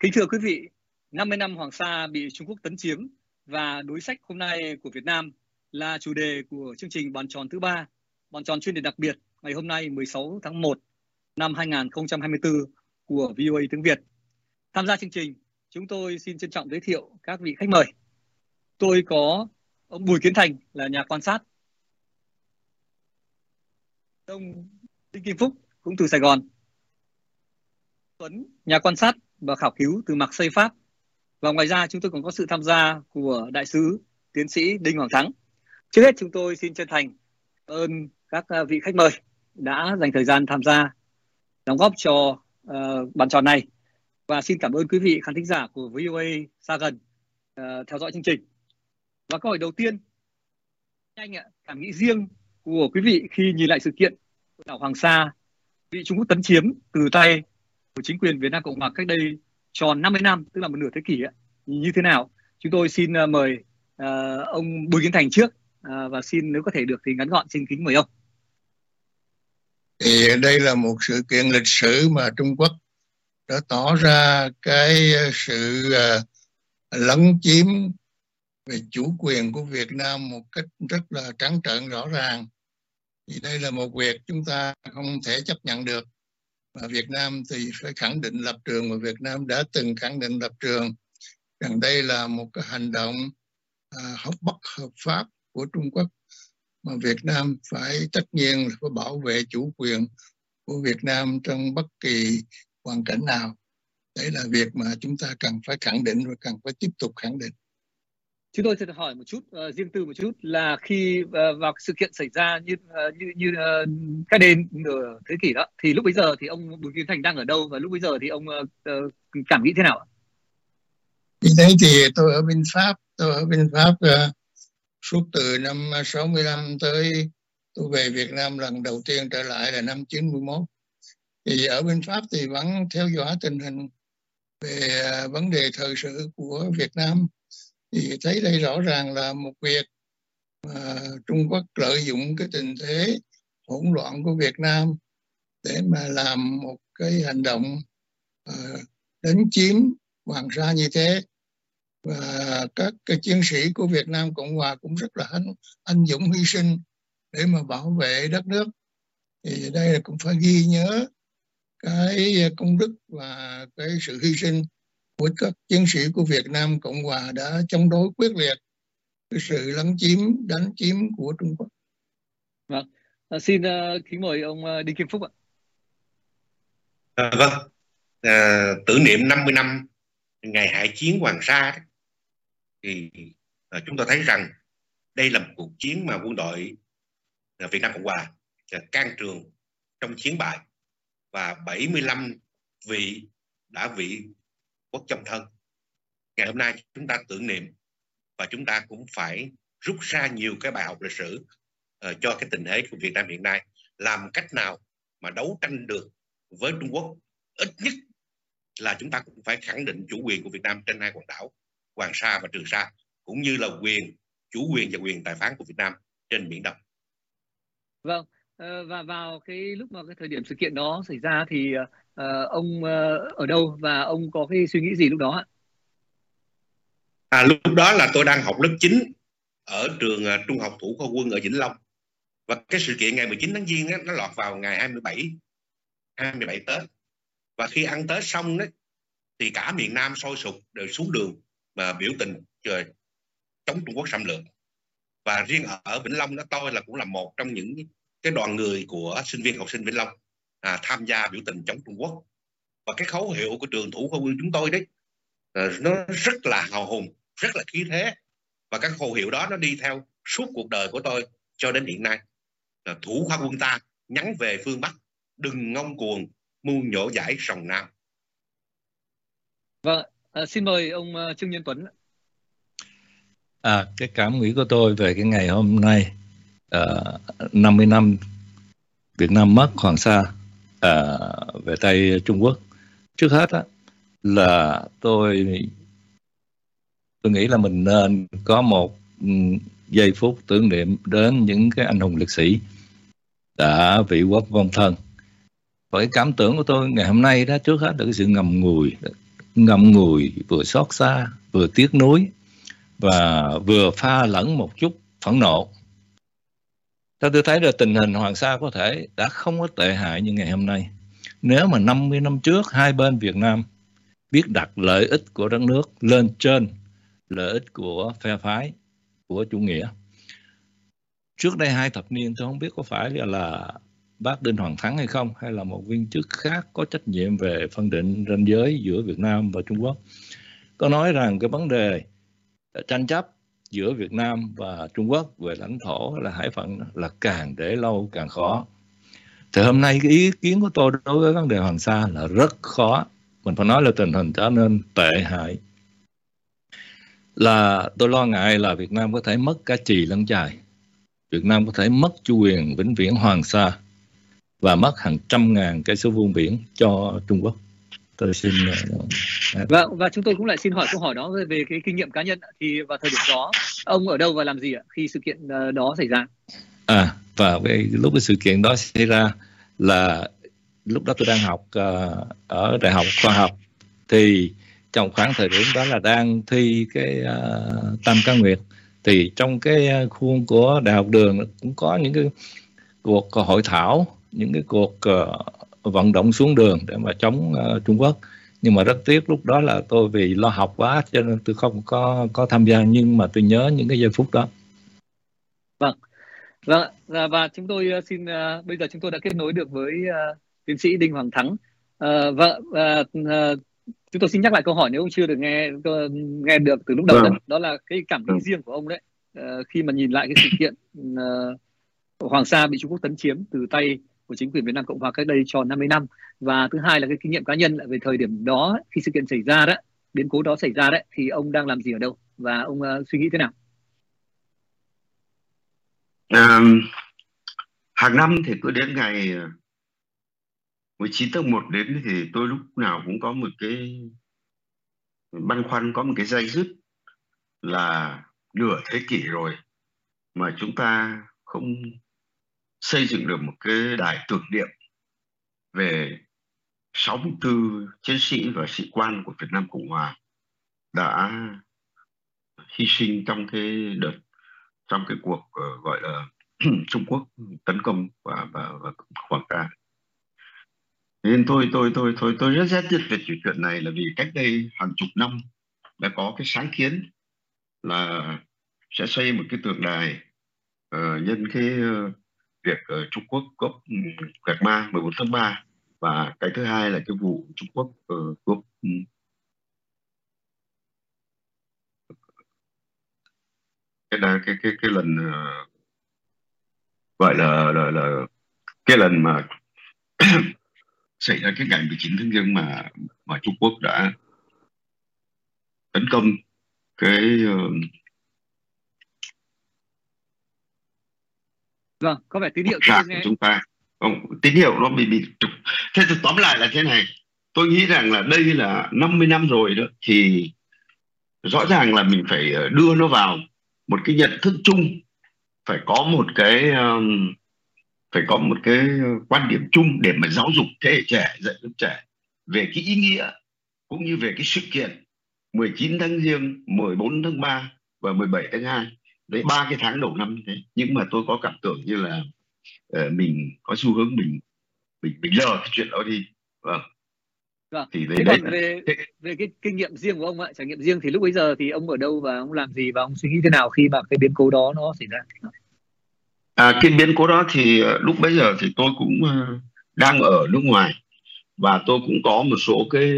Kính thưa quý vị, 50 năm Hoàng Sa bị Trung Quốc tấn chiếm và đối sách hôm nay của Việt Nam là chủ đề của chương trình bàn tròn thứ 3, bàn tròn chuyên đề đặc biệt ngày hôm nay 16 tháng 1 năm 2024 của VOA tiếng Việt. Tham gia chương trình, chúng tôi xin trân trọng giới thiệu các vị khách mời. Tôi có ông Bùi Kiến Thành là nhà quan sát, ông Đinh Kim Phúc cũng từ Sài Gòn, Tuấn nhà quan sát và khảo cứu từ Marseille, Pháp. Và ngoài ra chúng tôi còn có sự tham gia của đại sứ tiến sĩ Đinh Hoàng Thắng. Trước hết chúng tôi xin chân thành ơn các vị khách mời đã dành thời gian tham gia đóng góp cho bàn tròn này, và xin cảm ơn quý vị khán thính giả của VOA xa gần theo dõi chương trình. Và câu hỏi đầu tiên, anh ạ, cảm nghĩ riêng của quý vị khi nhìn lại sự kiện của đảo Hoàng Sa bị Trung Quốc tấn chiếm từ tay của chính quyền Việt Nam Cộng hòa cách đây tròn 50 năm, tức là một nửa thế kỷ ấy, như thế nào? Chúng tôi xin mời ông Bùi Kiến Thành trước, và xin nếu có thể được thì ngắn gọn, xin kính mời ông. Thì đây là một sự kiện lịch sử mà Trung Quốc đã tỏ ra cái sự lấn chiếm về chủ quyền của Việt Nam một cách rất là trắng trợn rõ ràng. Thì đây là một việc chúng ta không thể chấp nhận được. Và Việt Nam thì phải khẳng định lập trường, mà Việt Nam đã từng khẳng định lập trường rằng đây là một cái hành động bất hợp pháp của Trung Quốc, mà Việt Nam phải tất nhiên là phải bảo vệ chủ quyền của Việt Nam trong bất kỳ hoàn cảnh nào. Đấy là việc mà chúng ta cần phải khẳng định và cần phải tiếp tục khẳng định. Chúng tôi sẽ hỏi một chút riêng tư một chút là khi vào sự kiện xảy ra như cách đây nửa thế kỷ đó, thì lúc bấy giờ thì ông Bùi Kiến Thành đang ở đâu, và lúc bấy giờ thì ông cảm nghĩ thế nào ạ? Đấy thì tôi ở bên Pháp, suốt từ năm 65 tới tôi về Việt Nam lần đầu tiên trở lại là năm 91. Thì ở bên Pháp thì vẫn theo dõi tình hình về vấn đề thời sự của Việt Nam, thì thấy đây rõ ràng là một việc mà Trung Quốc lợi dụng cái tình thế hỗn loạn của Việt Nam để mà làm một cái hành động đánh chiếm Hoàng Sa như thế. Và các cái chiến sĩ của Việt Nam Cộng Hòa cũng rất là anh dũng hy sinh để mà bảo vệ đất nước. Thì đây là cũng phải ghi nhớ cái công đức và cái sự hy sinh của các chiến sĩ của Việt Nam Cộng Hòa đã chống đối quyết liệt cái sự lấn chiếm, đánh chiếm của Trung Quốc. Vâng, xin kính mời ông Đinh Kim Phúc ạ. Vâng, tưởng niệm 50 năm ngày hải chiến Hoàng Sa thì chúng ta thấy rằng đây là một cuộc chiến mà quân đội Việt Nam Cộng Hòa can trường trong chiến bại, và 75 vị đã vị quốc trong thân. Ngày hôm nay chúng ta tưởng niệm, và chúng ta cũng phải rút ra nhiều cái bài học lịch sử cho cái tình thế của Việt Nam hiện nay, làm cách nào mà đấu tranh được với Trung Quốc. Ít nhất là chúng ta cũng phải khẳng định chủ quyền của Việt Nam trên hai quần đảo Hoàng Sa và Trường Sa, cũng như là chủ quyền và quyền tài phán của Việt Nam trên Biển Đông. Vâng, và vào cái lúc mà cái thời điểm sự kiện đó xảy ra thì ông ở đâu và ông có cái suy nghĩ gì lúc đó ạ? Lúc đó là tôi đang học lớp 9 ở trường Trung học Thủ Khoa Quân ở Vĩnh Long, và cái sự kiện ngày 19 tháng Giêng nó lọt vào ngày 27 Tết. Và khi ăn Tết xong đó, thì cả miền Nam sôi sục đều xuống đường mà biểu tình chống Trung Quốc xâm lược. Và riêng ở Vĩnh Long đó, tôi cũng là một trong những cái đoàn người của sinh viên học sinh Vĩnh Long tham gia biểu tình chống Trung Quốc. Và cái khẩu hiệu của trường Thủ Khoa Quân chúng tôi đấy nó rất là hào hùng, rất là khí thế, và các khẩu hiệu đó nó đi theo suốt cuộc đời của tôi cho đến hiện nay. Thủ Khoa Quân ta nhắn về phương Bắc, đừng ngông cuồng mưu nhổ giải sòng Nam. Vâng, xin mời ông Trương Nhân Tuấn. Cái cảm nghĩ của tôi về cái ngày hôm nay 50 năm Việt Nam mất Hoàng Sa về tay Trung Quốc. Trước hết là tôi nghĩ là mình nên có một giây phút tưởng niệm đến những cái anh hùng liệt sĩ đã vị quốc vong thân. Và cái cảm tưởng của tôi ngày hôm nay đó, trước hết là cái sự ngậm ngùi ngậm ngùi, vừa xót xa, vừa tiếc nuối và vừa pha lẫn một chút phẫn nộ. Theo tôi thấy là tình hình Hoàng Sa có thể đã không có tệ hại như ngày hôm nay. Nếu mà 50 năm trước hai bên Việt Nam biết đặt lợi ích của đất nước lên trên lợi ích của phe phái của chủ nghĩa. Trước đây 2 thập niên, tôi không biết có phải là bác Đinh Hoàng Thắng hay không, hay là một viên chức khác có trách nhiệm về phân định ranh giới giữa Việt Nam và Trung Quốc, có nói rằng cái vấn đề tranh chấp giữa Việt Nam và Trung Quốc về lãnh thổ là hải phận là càng để lâu càng khó. Thì hôm nay cái ý kiến của tôi đối với vấn đề Hoàng Sa là rất khó. Mình phải nói là tình hình trở nên tệ hại. Là tôi lo ngại là Việt Nam có thể mất cả chì lẫn chài. Việt Nam có thể mất chủ quyền vĩnh viễn Hoàng Sa và mất hàng trăm ngàn cây số vuông biển cho Trung Quốc. Tôi xin và chúng tôi cũng lại xin hỏi câu hỏi đó về cái kinh nghiệm cá nhân. Thì vào thời điểm đó ông ở đâu và làm gì ạ khi sự kiện đó xảy ra? Và lúc cái sự kiện đó xảy ra là lúc đó tôi đang học ở Đại học Khoa học, thì trong khoảng thời điểm đó là đang thi cái Tam Cá Nguyệt. Thì trong cái khuôn của Đại học Đường cũng có những cái cuộc hội thảo, những cái cuộc vận động xuống đường để mà chống Trung Quốc. Nhưng mà rất tiếc lúc đó là tôi vì lo học quá cho nên tôi không có tham gia, nhưng mà tôi nhớ những cái giây phút đó. Vâng, và chúng tôi xin bây giờ chúng tôi đã kết nối được với tiến sĩ Đinh Hoàng Thắng. Chúng tôi xin nhắc lại câu hỏi nếu ông chưa được nghe được từ lúc đầu. Đó là cái cảm nghĩ riêng của ông đấy, khi mà nhìn lại cái sự kiện Hoàng Sa bị Trung Quốc tấn chiếm từ tay của chính quyền Việt Nam Cộng Hòa cách đây tròn 50 năm. Và thứ hai là cái kinh nghiệm cá nhân về thời điểm đó, khi sự kiện xảy ra đó, biến cố đó xảy ra đấy, thì ông đang làm gì ở đâu và ông suy nghĩ thế nào? Hàng năm thì cứ đến ngày 19 tháng 1 đến thì tôi lúc nào cũng có một cái băn khoăn, có một cái day dứt là nửa thế kỷ rồi mà chúng ta không xây dựng được một cái đài tưởng niệm về 64 chiến sĩ và sĩ quan của Việt Nam Cộng Hòa đã hy sinh trong cái cuộc gọi là Trung Quốc tấn công và Hoàng Sa. Nên tôi rất tiếc về chuyện này, là vì cách đây hàng chục năm đã có cái sáng kiến là sẽ xây một cái tượng đài nhân cái việc Trung Quốc cướp Gạc Ma 14 tháng 3, và cái thứ hai là cái vụ Trung Quốc cướp cái lần gọi là cái lần mà xảy ra cái ngày 19 tháng Giêng mà Trung Quốc đã tấn công cái vâng, có vẻ tín hiệu của chúng ta. Tín hiệu nó bị trục. Thế thì tóm lại là thế này, tôi nghĩ rằng là đây là 50 năm rồi đó, thì rõ ràng là mình phải đưa nó vào một cái nhận thức chung, phải có một cái quan điểm chung để mà giáo dục thế hệ trẻ, dạy lớp trẻ về cái ý nghĩa cũng như về cái sự kiện 19 tháng Giêng, 14 tháng 3 và 17 tháng 2. Đấy, 3 cái tháng đầu năm như thế. Nhưng mà tôi có cảm tưởng như là mình có xu hướng mình lờ cái chuyện đó đi. Vâng. Thì về cái kinh nghiệm riêng của ông ạ, trải nghiệm riêng thì lúc bấy giờ thì ông ở đâu và ông làm gì và ông suy nghĩ thế nào khi mà cái biến cố đó nó xảy ra? Cái biến cố đó thì lúc bấy giờ thì tôi cũng đang ở nước ngoài, và tôi cũng có một số cái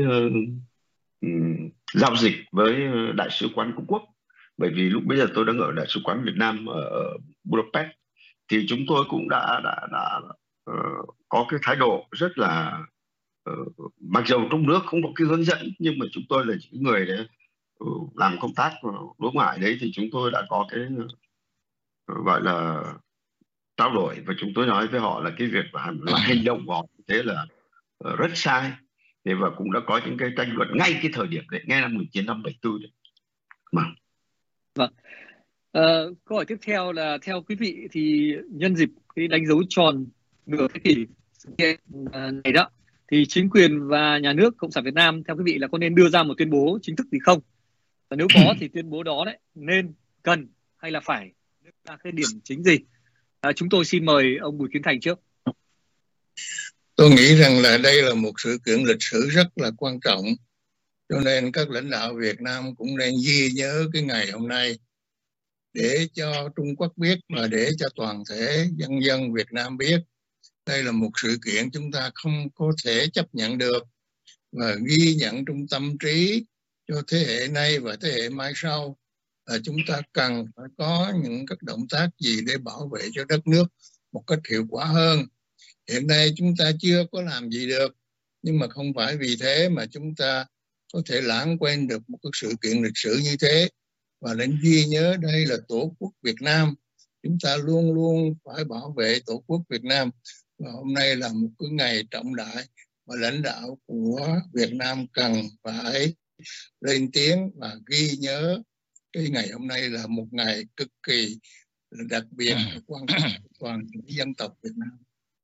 giao dịch với Đại sứ quán Trung Quốc. Bởi vì lúc bây giờ tôi đang ở Đại sứ quán Việt Nam ở Budapest, thì chúng tôi cũng đã có cái thái độ rất là mặc dù trong nước không có cái hướng dẫn, nhưng mà chúng tôi là những người để làm công tác đối ngoại đấy, thì chúng tôi đã có cái gọi là trao đổi, và chúng tôi nói với họ là cái việc là hành động của họ thế là rất sai. Thế và cũng đã có những cái tranh luận ngay cái thời điểm đấy, ngay năm 1974 đấy. Vâng. Câu hỏi tiếp theo là theo quý vị thì nhân dịp cái đánh dấu tròn nửa thế kỷ sự kiện này đó, thì chính quyền và nhà nước Cộng sản Việt Nam theo quý vị là có nên đưa ra một tuyên bố chính thức gì không? Và nếu có thì tuyên bố đó đấy nên, cần hay là phải đưa ra cái điểm chính gì? Chúng tôi xin mời ông Bùi Kiến Thành trước. Tôi nghĩ rằng là đây là một sự kiện lịch sử rất là quan trọng, cho nên các lãnh đạo Việt Nam cũng nên ghi nhớ cái ngày hôm nay để cho Trung Quốc biết và để cho toàn thể dân dân Việt Nam biết. Đây là một sự kiện chúng ta không có thể chấp nhận được, và ghi nhận trong tâm trí cho thế hệ nay và thế hệ mai sau là chúng ta cần phải có những các động tác gì để bảo vệ cho đất nước một cách hiệu quả hơn. Hiện nay chúng ta chưa có làm gì được, nhưng mà không phải vì thế mà chúng ta có thể lãng quên được một cái sự kiện lịch sử như thế. Và nên ghi nhớ đây là Tổ quốc Việt Nam, chúng ta luôn luôn phải bảo vệ Tổ quốc Việt Nam. Và hôm nay là một cái ngày trọng đại mà lãnh đạo của Việt Nam cần phải lên tiếng và ghi nhớ. Cái ngày hôm nay là một ngày cực kỳ đặc biệt, quan trọng của toàn dân tộc Việt Nam.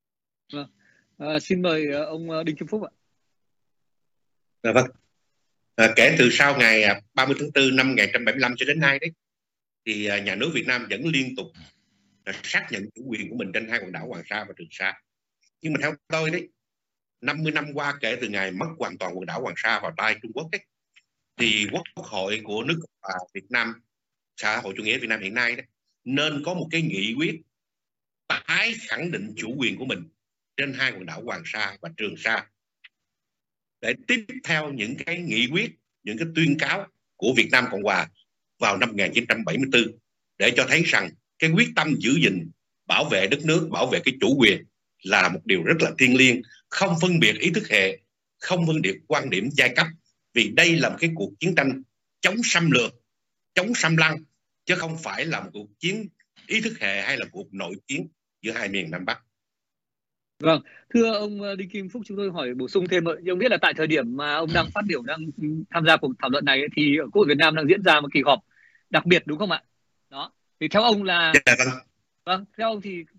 Xin mời ông Đinh Kim Phúc ạ. Vâng. Kể từ sau ngày 30 tháng 4 năm 1975 cho đến nay đấy, thì nhà nước Việt Nam vẫn liên tục xác nhận chủ quyền của mình trên hai quần đảo Hoàng Sa và Trường Sa. Nhưng mà theo tôi đấy, 50 năm qua kể từ ngày mất hoàn toàn quần đảo Hoàng Sa vào tay Trung Quốc đấy, thì Quốc hội của nước Việt Nam, xã hội chủ nghĩa Việt Nam hiện nay đấy, nên có một cái nghị quyết tái khẳng định chủ quyền của mình trên hai quần đảo Hoàng Sa và Trường Sa, để tiếp theo những cái nghị quyết, những cái tuyên cáo của Việt Nam Cộng Hòa vào năm 1974, để cho thấy rằng cái quyết tâm giữ gìn, bảo vệ đất nước, bảo vệ cái chủ quyền là một điều rất là thiêng liêng, không phân biệt ý thức hệ, không phân biệt quan điểm giai cấp, vì đây là một cái cuộc chiến tranh chống xâm lược, chống xâm lăng, chứ không phải là một cuộc chiến ý thức hệ hay là cuộc nội chiến giữa hai miền Nam Bắc. Vâng, thưa ông Đinh Kim Phúc, chúng tôi hỏi bổ sung thêm, ông biết là tại thời điểm mà ông đang phát biểu, đang tham gia cuộc thảo luận này thì ở Quốc hội Việt Nam đang diễn ra một kỳ họp đặc biệt đúng không ạ? Đó, thì theo ông là, vâng, theo ông thì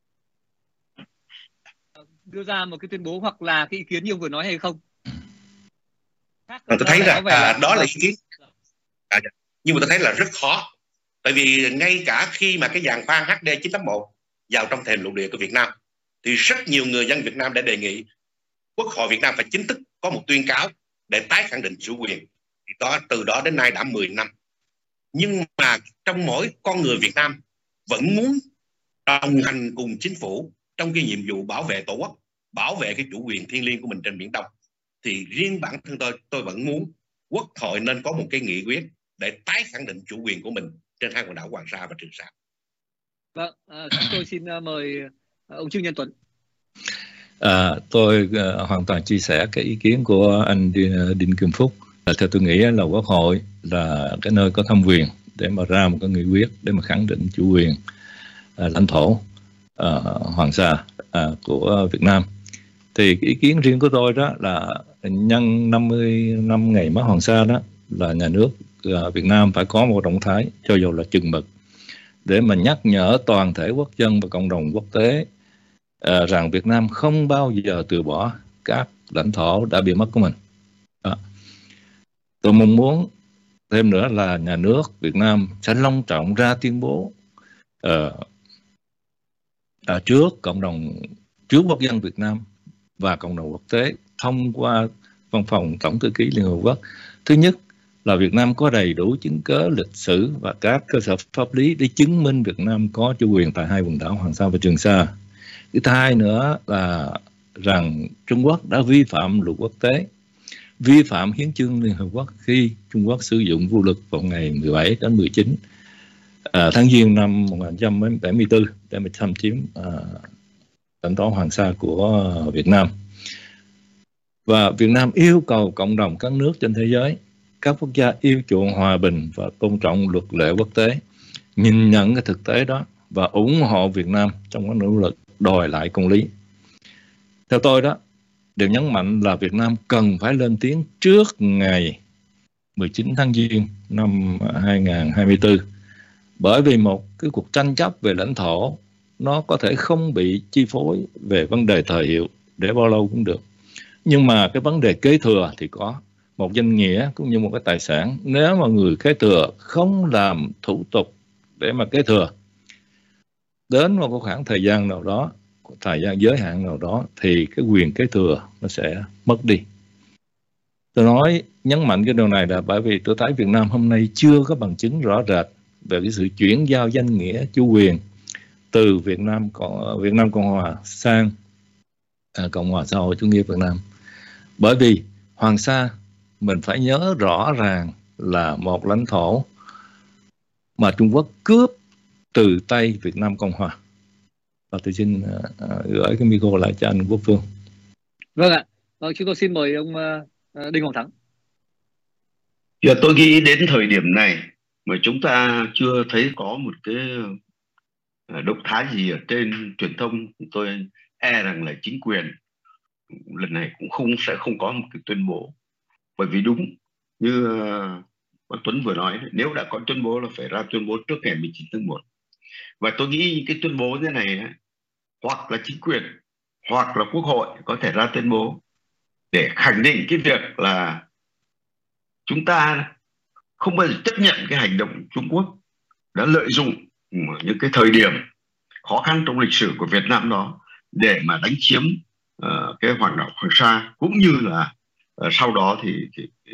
đưa ra một cái tuyên bố hoặc là cái ý kiến như ông vừa nói hay không? Tôi thấy là đó là ý kiến, nhưng mà tôi thấy là rất khó, tại vì ngay cả khi mà cái giàn khoan HD 981 vào trong thềm lục địa của Việt Nam, thì rất nhiều người dân Việt Nam đã đề nghị Quốc hội Việt Nam phải chính thức có một tuyên cáo để tái khẳng định chủ quyền. Thì từ đó đến nay đã 10 năm. Nhưng mà trong mỗi con người Việt Nam vẫn muốn đồng hành cùng chính phủ trong cái nhiệm vụ bảo vệ Tổ quốc, bảo vệ cái chủ quyền thiêng liêng của mình trên Biển Đông. Thì riêng bản thân tôi vẫn muốn Quốc hội nên có một cái nghị quyết để tái khẳng định chủ quyền của mình trên hai quần đảo Hoàng Sa và Trường Sa. Vâng, chúng tôi xin mời ông Trương Nhân Tuấn. Tôi hoàn toàn chia sẻ cái ý kiến của anh Đinh Kim Phúc. Theo tôi nghĩ là Quốc hội là cái nơi có thẩm quyền để mà ra một cái nghị quyết để mà khẳng định chủ quyền lãnh thổ Hoàng Sa của Việt Nam. Thì cái ý kiến riêng của tôi đó là nhân 50 năm ngày mất Hoàng Sa đó, là nhà nước Việt Nam phải có một động thái cho dù là chừng mực để mà nhắc nhở toàn thể quốc dân và cộng đồng quốc tế rằng Việt Nam không bao giờ từ bỏ các lãnh thổ đã bị mất của mình. Tôi mong muốn thêm nữa là nhà nước Việt Nam sẽ long trọng ra tuyên bố trước cộng đồng, trước quốc dân Việt Nam và cộng đồng quốc tế thông qua văn phòng Tổng thư ký Liên Hợp Quốc. Thứ nhất là Việt Nam có đầy đủ chứng cớ lịch sử và các cơ sở pháp lý để chứng minh Việt Nam có chủ quyền tại hai quần đảo Hoàng Sa và Trường Sa. Thứ hai nữa là rằng Trung Quốc đã vi phạm luật quốc tế, vi phạm hiến chương Liên Hợp Quốc khi Trung Quốc sử dụng vũ lực vào ngày 17 đến 19 tháng Giêng năm 1974 để mà xâm chiếm lãnh thổ Hoàng Sa của Việt Nam. Và Việt Nam yêu cầu cộng đồng các nước trên thế giới, các quốc gia yêu chuộng hòa bình và tôn trọng luật lệ quốc tế, nhìn nhận cái thực tế đó và ủng hộ Việt Nam trong các nỗ lực đòi lại công lý. Theo tôi đó, đều nhấn mạnh là Việt Nam cần phải lên tiếng trước ngày 19 tháng Giêng năm 2024, bởi vì một cái cuộc tranh chấp về lãnh thổ nó có thể không bị chi phối về vấn đề thời hiệu để bao lâu cũng được. Nhưng mà cái vấn đề kế thừa thì có một danh nghĩa cũng như một cái tài sản. Nếu mà người kế thừa không làm thủ tục để mà kế thừa, đến một khoảng thời gian nào đó, thời gian giới hạn nào đó, thì cái quyền kế thừa nó sẽ mất đi. Tôi nói nhấn mạnh cái điều này là bởi vì tôi thấy Việt Nam hôm nay chưa có bằng chứng rõ rệt về cái sự chuyển giao danh nghĩa chủ quyền từ Việt Nam Cộng Hòa sang Cộng hòa xã hội chủ nghĩa Việt Nam. Bởi vì Hoàng Sa mình phải nhớ rõ ràng là một lãnh thổ mà Trung Quốc cướp từ tay Việt Nam Cộng Hòa. Và tôi xin gửi cái micro lại cho anh Quốc Phương. Vâng ạ. Vâng, chúng tôi xin mời ông Đinh Hoàng Thắng. Giờ tôi nghĩ đến thời điểm này mà chúng ta chưa thấy có một cái động thái gì ở trên truyền thông, tôi e rằng là chính quyền lần này cũng sẽ không có một cái tuyên bố. Bởi vì đúng như bác Tuấn vừa nói, nếu đã có tuyên bố là phải ra tuyên bố trước ngày 19 tháng 1. Và tôi nghĩ cái tuyên bố như này hoặc là chính quyền hoặc là Quốc hội có thể ra tuyên bố để khẳng định cái việc là chúng ta không bao giờ chấp nhận cái hành động Trung Quốc đã lợi dụng những cái thời điểm khó khăn trong lịch sử của Việt Nam đó để mà đánh chiếm cái hoàng đảo Hoàng Sa, cũng như là sau đó thì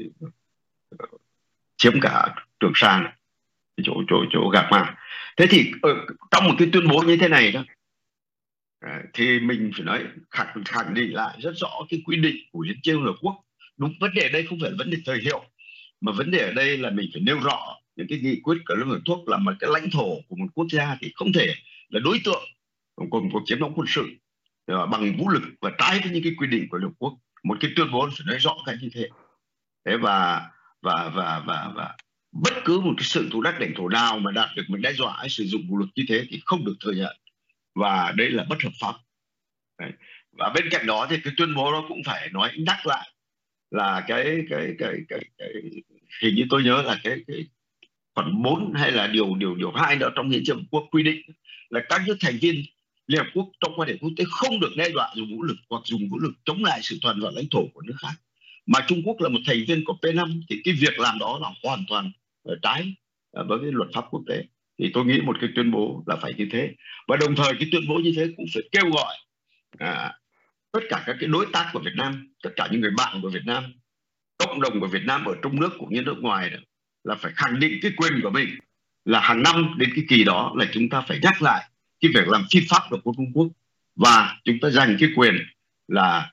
chiếm cả Trường Sa này, chỗ Gạc Ma. Thế thì trong một cái tuyên bố như thế này đó thì mình phải nói khẳng định lại rất rõ cái quy định của Hiến chương Liên Hợp Quốc. Đúng, vấn đề ở đây không phải là vấn đề thời hiệu, mà vấn đề ở đây là mình phải nêu rõ những cái nghị quyết của Liên Hợp Quốc là một cái lãnh thổ của một quốc gia thì không thể là đối tượng của một cuộc chiến đấu quân sự bằng vũ lực và trái với những cái quy định của Liên Hợp Quốc. Một cái tuyên bố phải nói rõ cái như thế. Thế và bất cứ một cái sự thù đắc lãnh thổ nào mà đạt được mình đe dọa hay sử dụng vũ lực như thế thì không được thừa nhận, và đây là bất hợp pháp. Đấy. Và bên cạnh đó thì cái tuyên bố đó cũng phải nói nhắc lại là cái hình như tôi nhớ là cái khoản 4 hay là điều 2 đó trong Hiến chương Quốc quy định là các nước thành viên Liên Hợp Quốc trong quan hệ quốc tế không được đe dọa dùng vũ lực hoặc dùng vũ lực chống lại sự toàn vẹn lãnh thổ của nước khác. Mà Trung Quốc là một thành viên của P5 thì cái việc làm đó là hoàn toàn trái với cái luật pháp quốc tế. Thì tôi nghĩ một cái tuyên bố là phải như thế. Và đồng thời cái tuyên bố như thế cũng phải kêu gọi tất cả các cái đối tác của Việt Nam, tất cả những người bạn của Việt Nam, cộng đồng của Việt Nam ở trong nước cũng như nước ngoài đó, là phải khẳng định cái quyền của mình, là hàng năm đến cái kỳ đó là chúng ta phải nhắc lại cái việc làm phi pháp của Trung Quốc, và chúng ta dành cái quyền là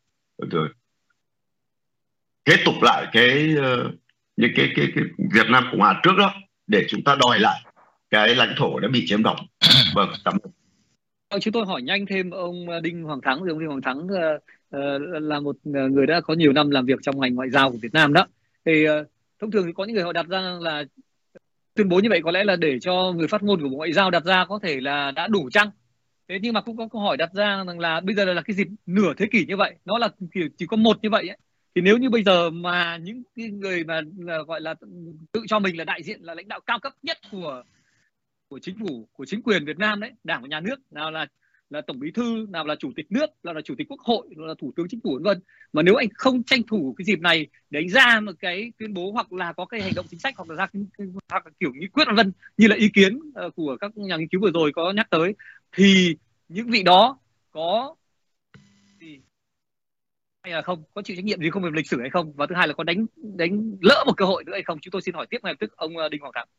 kế tục lại những cái Việt Nam Cộng Hòa trước đó để chúng ta đòi lại cái lãnh thổ đã bị chiếm đóng. Vâng, cảm ơn. Chúng tôi hỏi nhanh thêm ông Đinh Hoàng Thắng. Ông Đinh Hoàng Thắng là một người đã có nhiều năm làm việc trong ngành ngoại giao của Việt Nam đó. Thì thông thường thì có những người họ đặt ra là tuyên bố như vậy có lẽ là để cho người phát ngôn của Bộ Ngoại giao đặt ra có thể là đã đủ chăng? Thế nhưng mà cũng có câu hỏi đặt ra rằng là bây giờ là cái dịp nửa thế kỷ như vậy, nó là chỉ có một như vậy ấy. Thì nếu như bây giờ mà những cái người mà gọi là tự cho mình là đại diện, là lãnh đạo cao cấp nhất của chính phủ, của chính quyền Việt Nam đấy, Đảng và Nhà nước, nào là Tổng Bí thư, nào là Chủ tịch nước, nào là Chủ tịch Quốc hội, nào là Thủ tướng Chính phủ, vân. Mà nếu anh không tranh thủ cái dịp này để anh ra một cái tuyên bố hoặc là có cái hành động chính sách hoặc là ra hoặc là kiểu nghị quyết vân, như là ý kiến của các nhà nghiên cứu vừa rồi có nhắc tới, thì những vị đó có gì hay là không, có chịu trách nhiệm gì không về lịch sử hay không, và thứ hai là có đánh lỡ một cơ hội nữa hay không? Chúng tôi xin hỏi tiếp ngay lập tức ông Đinh Hoàng Thắng.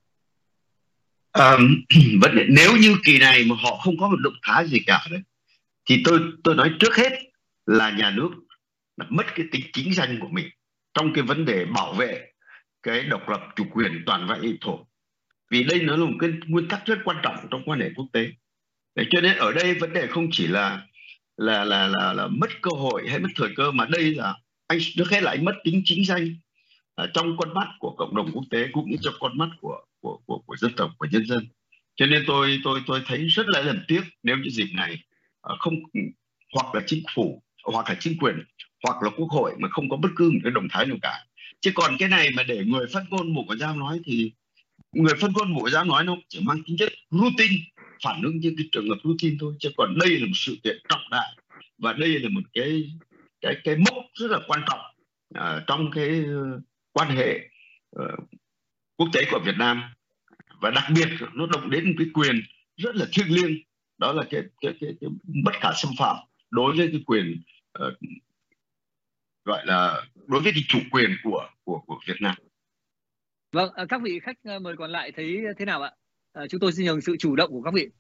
Vấn đề nếu như kỳ này mà họ không có một động thái gì cả đấy, thì tôi nói trước hết là nhà nước là mất cái tính chính danh của mình trong cái vấn đề bảo vệ cái độc lập, chủ quyền, toàn vẹn lãnh thổ. Vì đây nó là một cái nguyên tắc rất quan trọng trong quan hệ quốc tế. Đấy, cho nên ở đây vấn đề không chỉ là mất cơ hội hay mất thời cơ, mà đây là anh trước hết là anh mất tính chính danh trong con mắt của cộng đồng quốc tế cũng như trong con mắt của dân tộc, của nhân dân. Cho nên tôi thấy rất là lần tiếc nếu như dịp này không, hoặc là chính phủ hoặc là chính quyền hoặc là Quốc hội mà không có bất cứ một cái động thái nào cả. Chứ còn cái này mà để người phát ngôn Bộ Ngoại giao nói thì người phát ngôn Bộ Ngoại giao nói nó chỉ mang tính chất routine, phản ứng như cái trường hợp routine thôi. Chứ còn đây là một sự kiện trọng đại, và đây là một cái cái mốc rất là quan trọng trong cái quan hệ quốc tế của Việt Nam, và đặc biệt nó động đến cái quyền rất là thiêng liêng, đó là cái bất khả xâm phạm đối với cái quyền gọi là đối với cái chủ quyền của Việt Nam. Vâng, các vị khách mời còn lại thấy thế nào ạ? Chúng tôi xin nhờ sự chủ động của các vị.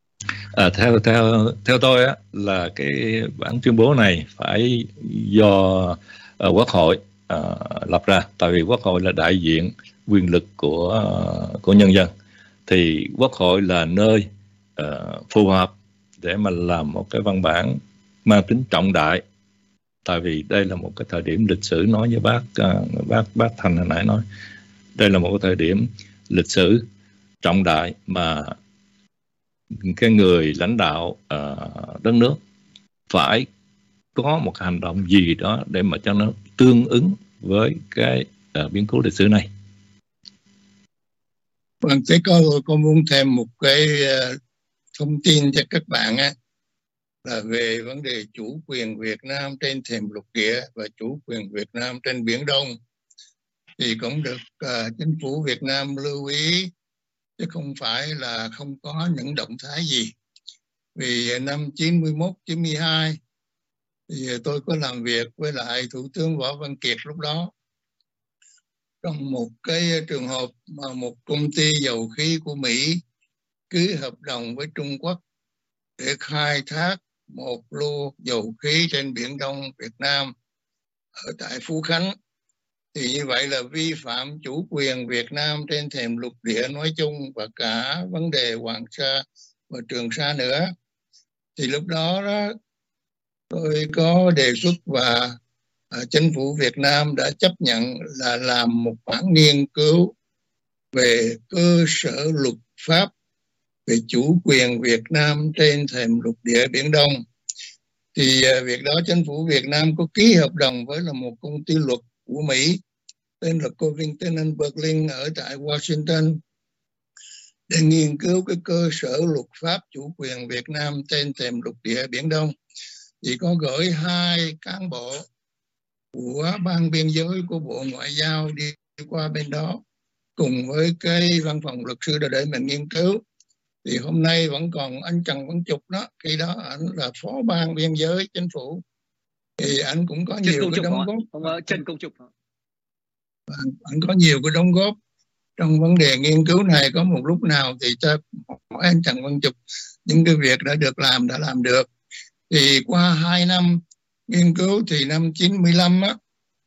Theo tôi á, là cái bản tuyên bố này phải do Quốc hội lập ra, tại vì Quốc hội là đại diện quyền lực của nhân dân, thì Quốc hội là nơi phù hợp để mà làm một cái văn bản mang tính trọng đại, tại vì đây là một cái thời điểm lịch sử, nói với bác Thành hồi nãy nói, đây là một cái thời điểm lịch sử trọng đại mà cái người lãnh đạo đất nước phải có một hành động gì đó để mà cho nó tương ứng với cái biến cố lịch sử này. Vâng, thế con muốn thêm một cái thông tin cho các bạn á, là về vấn đề chủ quyền Việt Nam trên thềm lục địa và chủ quyền Việt Nam trên Biển Đông, thì cũng được chính phủ Việt Nam lưu ý, chứ không phải là không có những động thái gì. Vì năm 91-92 thì tôi có làm việc với lại Thủ tướng Võ Văn Kiệt lúc đó, trong một cái trường hợp mà một công ty dầu khí của Mỹ ký hợp đồng với Trung Quốc để khai thác một lô dầu khí trên Biển Đông Việt Nam ở tại Phú Khánh, thì như vậy là vi phạm chủ quyền Việt Nam trên thềm lục địa nói chung và cả vấn đề Hoàng Sa và Trường Sa nữa. Thì lúc đó tôi có đề xuất và chính phủ Việt Nam đã chấp nhận là làm một bản nghiên cứu về cơ sở luật pháp về chủ quyền Việt Nam trên thềm lục địa Biển Đông. Thì việc đó chính phủ Việt Nam có ký hợp đồng với là một công ty luật của Mỹ tên là Covington and Burling ở tại Washington để nghiên cứu cái cơ sở luật pháp chủ quyền Việt Nam trên thềm lục địa Biển Đông. Thì có gửi 2 cán bộ của ban biên giới của Bộ Ngoại giao đi qua bên đó cùng với cái văn phòng luật sư để mình nghiên cứu. Thì hôm nay vẫn còn anh Trần Văn Trục đó, khi đó anh là phó ban biên giới chính phủ, thì anh cũng có nhiều cái đóng góp. Ông Trần Công Trục. Anh có nhiều cái đóng góp trong vấn đề nghiên cứu này. Có một lúc nào thì cho hỏi anh Trần Văn Trục những cái việc đã làm được. Thì qua 2 năm nghiên cứu thì năm 95 á,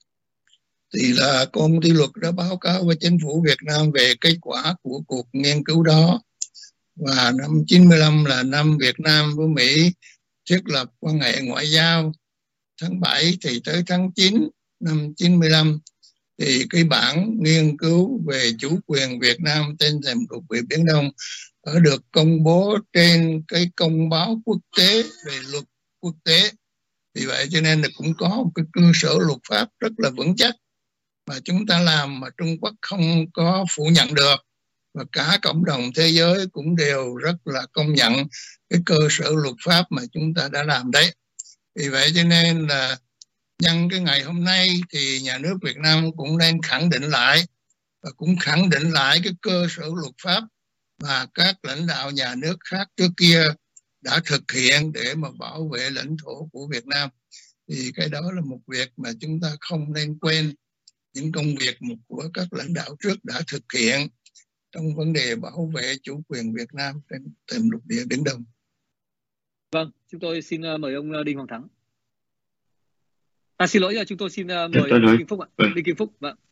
thì là công ty luật đã báo cáo với chính phủ Việt Nam về kết quả của cuộc nghiên cứu đó. Và năm 95 là năm Việt Nam với Mỹ thiết lập quan hệ ngoại giao. Tháng 7 thì tới tháng 9 năm 95 thì cái bản nghiên cứu về chủ quyền Việt Nam trên thềm lục địa Biển Đông đã được công bố trên cái công báo quốc tế về luật quốc tế. Vì vậy cho nên là cũng có một cái cơ sở luật pháp rất là vững chắc mà chúng ta làm mà Trung Quốc không có phủ nhận được, và cả cộng đồng thế giới cũng đều rất là công nhận cái cơ sở luật pháp mà chúng ta đã làm đấy. Vì vậy cho nên là nhân cái ngày hôm nay thì nhà nước Việt Nam cũng nên khẳng định lại, và cũng khẳng định lại cái cơ sở luật pháp mà các lãnh đạo nhà nước khác trước kia đã thực hiện để mà bảo vệ lãnh thổ của Việt Nam. Thì cái đó là một việc mà chúng ta không nên quên những công việc của các lãnh đạo trước đã thực hiện trong vấn đề bảo vệ chủ quyền Việt Nam trên thềm lục địa Biển Đông. Vâng, chúng tôi xin mời ông Đinh Hoàng Thắng. Xin lỗi, chúng tôi xin mời ông Đinh Kim Phúc ạ. Đinh Kim Phúc, vâng.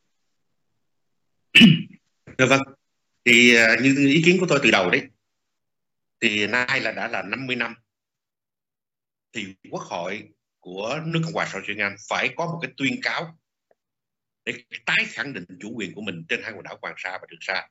Vâng, thì như ý kiến của tôi từ đầu đấy, thì nay đã là 50 năm, thì Quốc hội của nước Cộng hòa xã hội chủ nghĩa Việt Nam phải có một cái tuyên cáo để tái khẳng định chủ quyền của mình trên hai quần đảo Hoàng Sa và Trường Sa,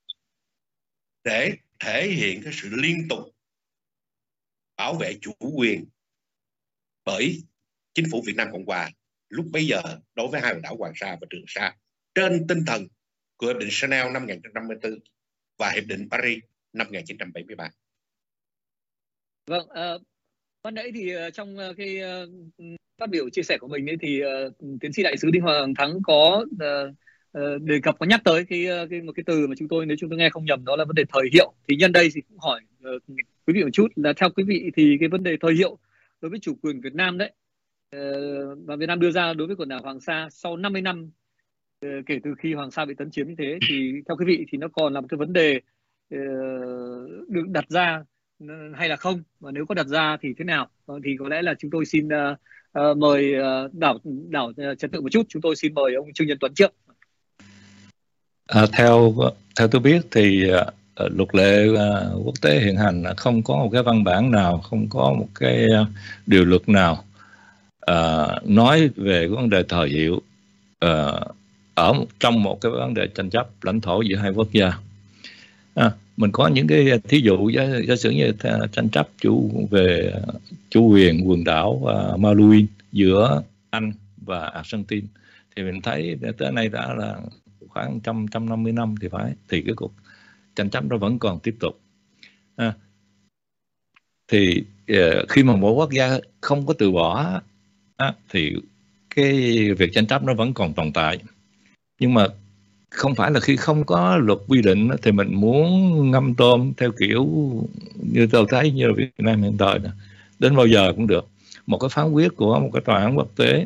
để thể hiện cái sự liên tục bảo vệ chủ quyền bởi chính phủ Việt Nam Cộng hòa lúc bấy giờ đối với hai quần đảo Hoàng Sa và Trường Sa, trên tinh thần của Hiệp định Geneva năm 1954 và Hiệp định Paris năm 1973. Vâng, ban nãy thì trong cái phát biểu chia sẻ của mình ấy, thì tiến sĩ đại sứ Đinh Hoàng Thắng có đề cập, có nhắc tới một cái từ mà nếu chúng tôi nghe không nhầm, đó là vấn đề thời hiệu. Thì nhân đây thì cũng hỏi quý vị một chút là theo quý vị thì cái vấn đề thời hiệu đối với chủ quyền Việt Nam đấy, và Việt Nam đưa ra đối với quần đảo Hoàng Sa sau 50 năm kể từ khi Hoàng Sa bị tấn chiếm như thế, thì theo quý vị thì nó còn là một cái vấn đề được đặt ra hay là không, và nếu có đặt ra thì thế nào? Thì có lẽ là chúng tôi xin mời đảo trật tự một chút, chúng tôi xin mời ông Trương Nhân Tuấn trước. Theo tôi biết thì luật lệ quốc tế hiện hành không có một cái văn bản nào, không có một cái điều luật nào nói về vấn đề thời hiệu trong một cái vấn đề tranh chấp lãnh thổ giữa hai quốc gia. Mình có những cái thí dụ giả sử như tranh chấp về chủ quyền quần đảo Malouine giữa Anh và Argentine, thì mình thấy tới nay đã là khoảng 150 năm thì phải, thì cái cuộc tranh chấp đó vẫn còn tiếp tục. Thì khi mà mỗi quốc gia không có từ bỏ thì cái việc tranh chấp nó vẫn còn tồn tại. Nhưng mà không phải là khi không có luật quy định thì mình muốn ngâm tôm theo kiểu như tôi thấy như là Việt Nam hiện tại đến bao giờ cũng được. Một cái phán quyết của một cái tòa án quốc tế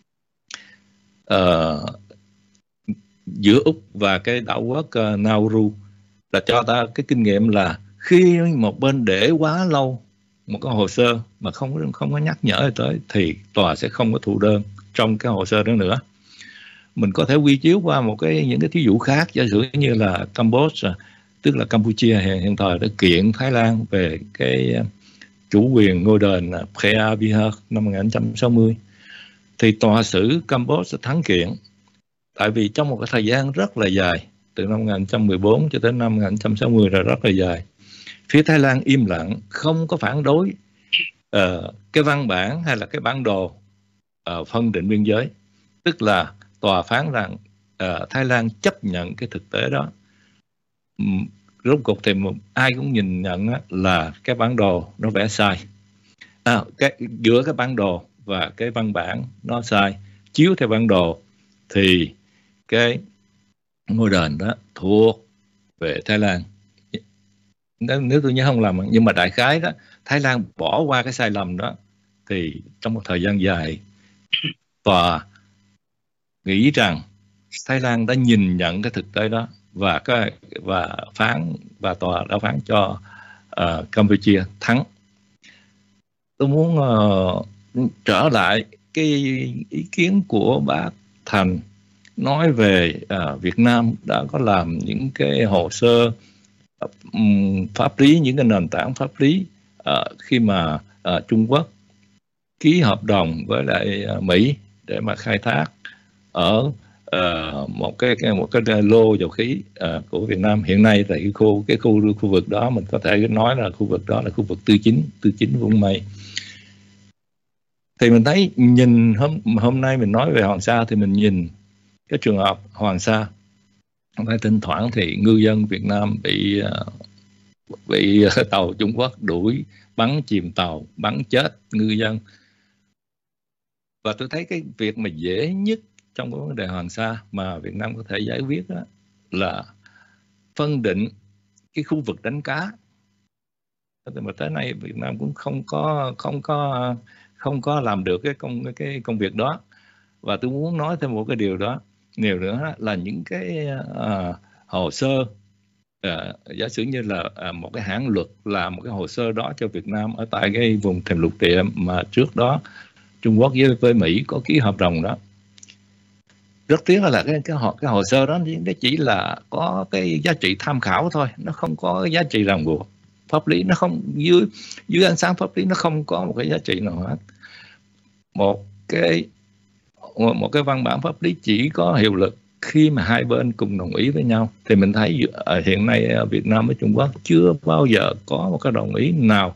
giữa Úc và cái đảo quốc Nauru là cho ta cái kinh nghiệm là khi một bên để quá lâu một cái hồ sơ mà không có nhắc nhở tới thì tòa sẽ không có thụ đơn trong cái hồ sơ đó nữa. Mình có thể quy chiếu qua những cái thí dụ khác, giả sử như là Campuchia, tức là Campuchia hiện thời đã kiện Thái Lan về cái chủ quyền ngôi đền Preah Vihear năm 1960. Thì tòa xử Campuchia thắng kiện, tại vì trong một cái thời gian rất là dài, từ năm 1914 cho tới năm 1960 là rất là dài, phía Thái Lan im lặng, không có phản đối cái văn bản hay là cái bản đồ phân định biên giới. Tức là tòa phán rằng Thái Lan chấp nhận cái thực tế đó. Rốt cuộc thì ai cũng nhìn nhận là cái bản đồ nó vẽ sai. Giữa cái bản đồ và cái văn bản nó sai. Chiếu theo bản đồ thì cái ngôi đền đó thuộc về Thái Lan. Nếu tôi nhớ không lầm, nhưng mà đại khái đó, Thái Lan bỏ qua cái sai lầm đó thì trong một thời gian dài tòa nghĩ rằng Thái Lan đã nhìn nhận cái thực tế đó và tòa đã phán cho Campuchia thắng. Tôi muốn trở lại cái ý kiến của bác Thành nói về Việt Nam đã có làm những cái hồ sơ pháp lý, những cái nền tảng pháp lý khi mà Trung Quốc ký hợp đồng với lại Mỹ để mà khai thác ở một cái lô dầu khí của Việt Nam. Hiện nay tại cái khu vực đó mình có thể nói là khu vực đó là khu vực tư chính Vũng Mây. Thì mình thấy nhìn hôm nay mình nói về Hoàng Sa thì mình nhìn cái trường hợp Hoàng Sa, phải thỉnh thoảng thì ngư dân Việt Nam bị tàu Trung Quốc đuổi, bắn chìm tàu, bắn chết ngư dân. Và tôi thấy cái việc mà dễ nhất trong cái vấn đề Hoàng Sa mà Việt Nam có thể giải quyết đó là phân định cái khu vực đánh cá. Mà tới nay Việt Nam cũng không có làm được cái công việc đó. Và tôi muốn nói thêm một cái điều nữa là những cái hồ sơ giả sử như là một cái hãng luật làm một cái hồ sơ đó cho Việt Nam ở tại cái vùng thềm lục địa mà trước đó Trung Quốc với Mỹ có ký hợp đồng đó. Rất tiếc là cái hồ sơ đó nó chỉ là có cái giá trị tham khảo thôi, nó không có cái giá trị ràng buộc pháp lý, nó không dưới ánh sáng pháp lý nó không có một cái giá trị nào hết. Một cái văn bản pháp lý chỉ có hiệu lực khi mà hai bên cùng đồng ý với nhau. Thì mình thấy hiện nay Việt Nam với Trung Quốc chưa bao giờ có một cái đồng ý nào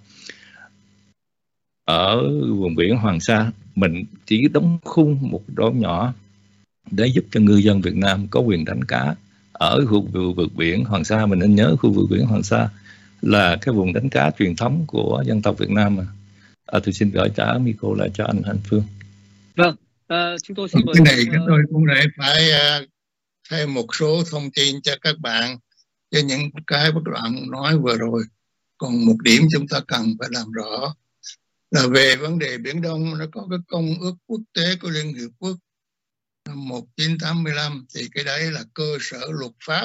ở vùng biển Hoàng Sa. Mình chỉ đóng khung một độ nhỏ để giúp cho ngư dân Việt Nam có quyền đánh cá ở khu vực biển Hoàng Sa. Mình nên nhớ khu vực biển Hoàng Sa là cái vùng đánh cá truyền thống của dân tộc Việt Nam mà. Tôi xin gửi trả micro lại cho anh Phương. Vâng, chúng tôi xin mời cái này tôi cũng phải thêm một số thông tin cho các bạn cho những cái bất đoạn nói vừa rồi. Còn một điểm chúng ta cần phải làm rõ là về vấn đề Biển Đông, nó có cái Công ước Quốc tế của Liên Hiệp Quốc năm 1985, thì cái đấy là cơ sở luật pháp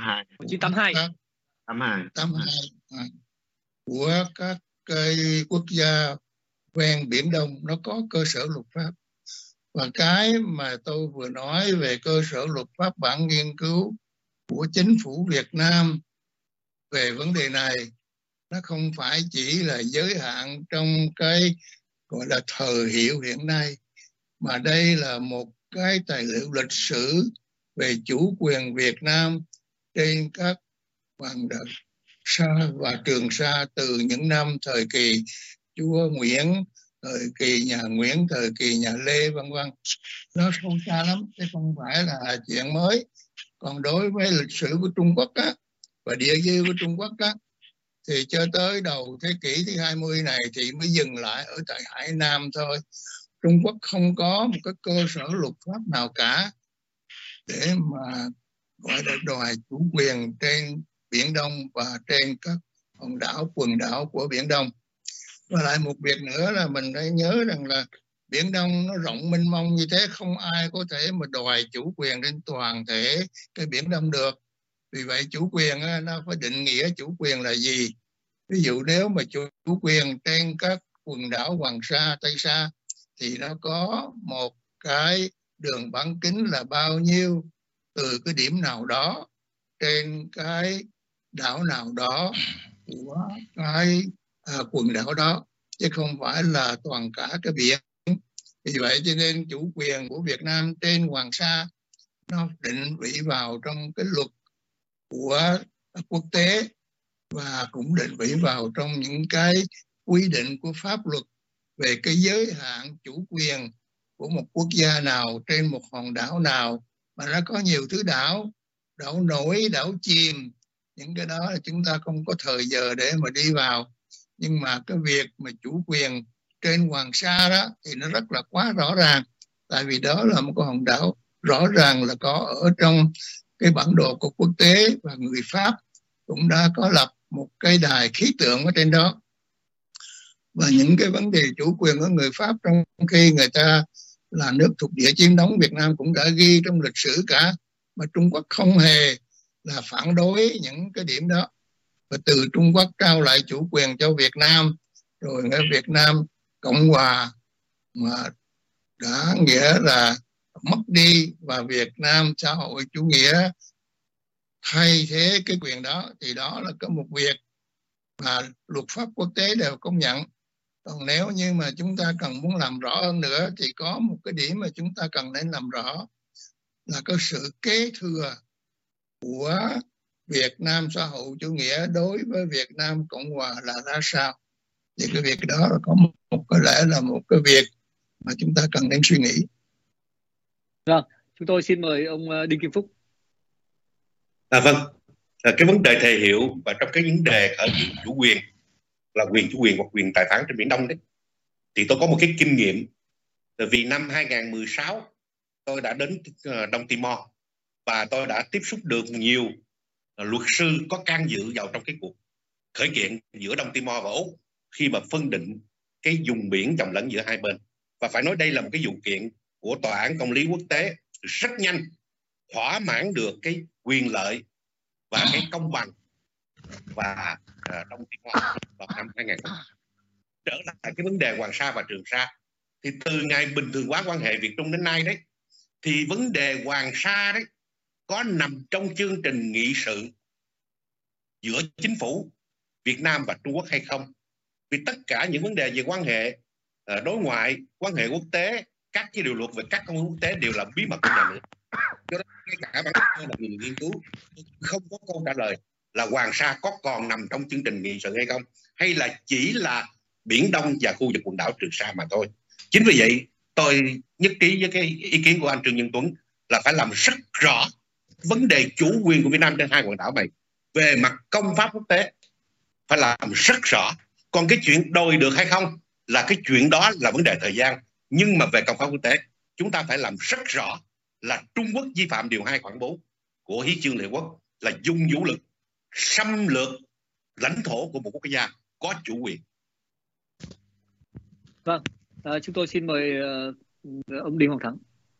1982 của các cái quốc gia ven Biển Đông, nó có cơ sở luật pháp. Và cái mà tôi vừa nói về cơ sở luật pháp bản nghiên cứu của chính phủ Việt Nam về vấn đề này, nó không phải chỉ là giới hạn trong cái gọi là thời hiệu hiện nay, mà đây là một cái tài liệu lịch sử về chủ quyền Việt Nam trên các quần đảo Sa và Trường Sa từ những năm thời kỳ Chúa Nguyễn, thời kỳ nhà Nguyễn, thời kỳ nhà Lê, vân vân. Nó sâu xa lắm, chứ không phải là chuyện mới. Còn đối với lịch sử của Trung Quốc á, và địa dư của Trung Quốc á, thì cho tới đầu thế kỷ thứ 20 này thì mới dừng lại ở tại Hải Nam thôi. Trung Quốc không có một cái cơ sở luật pháp nào cả để mà gọi là đòi chủ quyền trên Biển Đông và trên các hòn đảo, quần đảo của Biển Đông. Và lại một việc nữa là mình phải nhớ rằng là Biển Đông nó rộng mênh mông như thế, không ai có thể mà đòi chủ quyền trên toàn thể cái Biển Đông được. Vì vậy chủ quyền nó phải định nghĩa chủ quyền là gì. Ví dụ nếu mà chủ quyền trên các quần đảo Hoàng Sa, Tây Sa thì nó có một cái đường bán kính là bao nhiêu từ cái điểm nào đó trên cái đảo nào đó của cái quần đảo đó, chứ không phải là toàn cả cái biển. Vì vậy cho nên chủ quyền của Việt Nam trên Hoàng Sa nó định vị vào trong cái luật của quốc tế và cũng định vị vào trong những cái quy định của pháp luật về cái giới hạn chủ quyền của một quốc gia nào trên một hòn đảo nào, mà nó có nhiều thứ đảo, đảo nổi, đảo chìm. Những cái đó là chúng ta không có thời giờ để mà đi vào. Nhưng mà cái việc mà chủ quyền trên Hoàng Sa đó thì nó rất là quá rõ ràng. Tại vì đó là một cái hòn đảo rõ ràng là có ở trong cái bản đồ của quốc tế, và người Pháp cũng đã có lập một cái đài khí tượng ở trên đó. Và những cái vấn đề chủ quyền của người Pháp trong khi người ta là nước thuộc địa chiếm đóng Việt Nam cũng đã ghi trong lịch sử cả, mà Trung Quốc không hề là phản đối những cái điểm đó. Và từ Trung Quốc trao lại chủ quyền cho Việt Nam, rồi ở Việt Nam Cộng Hòa mà đã nghĩa là mất đi, và Việt Nam xã hội chủ nghĩa thay thế cái quyền đó, thì đó là có một việc mà luật pháp quốc tế đều công nhận. Còn nếu như mà chúng ta cần muốn làm rõ hơn nữa thì có một cái điểm mà chúng ta cần nên làm rõ là có sự kế thừa của Việt Nam xã hội chủ nghĩa đối với Việt Nam Cộng Hòa là ra sao. Thì cái việc đó là có có lẽ là một cái việc mà chúng ta cần nên suy nghĩ. Vâng, chúng tôi xin mời ông Đinh Kim Phúc. Vâng, cái vấn đề thề hiệu và trong cái vấn đề ở chủ quyền là quyền chủ quyền hoặc quyền tài phán trên Biển Đông đấy, thì tôi có một cái kinh nghiệm. Vì năm 2016 tôi đã đến Đông Timor và tôi đã tiếp xúc được nhiều luật sư có can dự vào trong cái cuộc khởi kiện giữa Đông Timor và Úc khi mà phân định cái vùng biển chồng lấn giữa hai bên. Và phải nói đây là một cái vụ kiện của Tòa án Công lý Quốc tế rất nhanh, thỏa mãn được cái quyền lợi và cái công bằng. Và Đông Timor vào năm 2000 trở lại cái vấn đề Hoàng Sa và Trường Sa, thì từ ngày bình thường hóa quan hệ Việt Trung đến nay đấy, thì vấn đề Hoàng Sa đấy có nằm trong chương trình nghị sự giữa chính phủ Việt Nam và Trung Quốc hay không. Vì tất cả những vấn đề về quan hệ đối ngoại, quan hệ quốc tế, các cái điều luật về các công ước quốc tế đều là bí mật của nhà nước. Cho nên ngay cả bản thân là người nghiên cứu không có câu trả lời là Hoàng Sa có còn nằm trong chương trình nghị sự hay không, hay là chỉ là Biển Đông và khu vực quần đảo Trường Sa mà thôi. Chính vì vậy tôi nhất trí với cái ý kiến của anh Trương Nhân Tuấn là phải làm rất rõ vấn đề chủ quyền của Việt Nam trên hai quần đảo này về mặt công pháp quốc tế, phải làm rất rõ. Còn cái chuyện đòi được hay không là cái chuyện đó là vấn đề thời gian. Nhưng mà về công khai quốc tế, chúng ta phải làm rất rõ là Trung Quốc vi phạm điều 2 khoản 4 của Hiến chương Liên Hợp Quốc là dùng vũ lực xâm lược lãnh thổ của một quốc gia có chủ quyền. Vâng, chúng tôi xin mời ông Đinh Hoàng Thắng.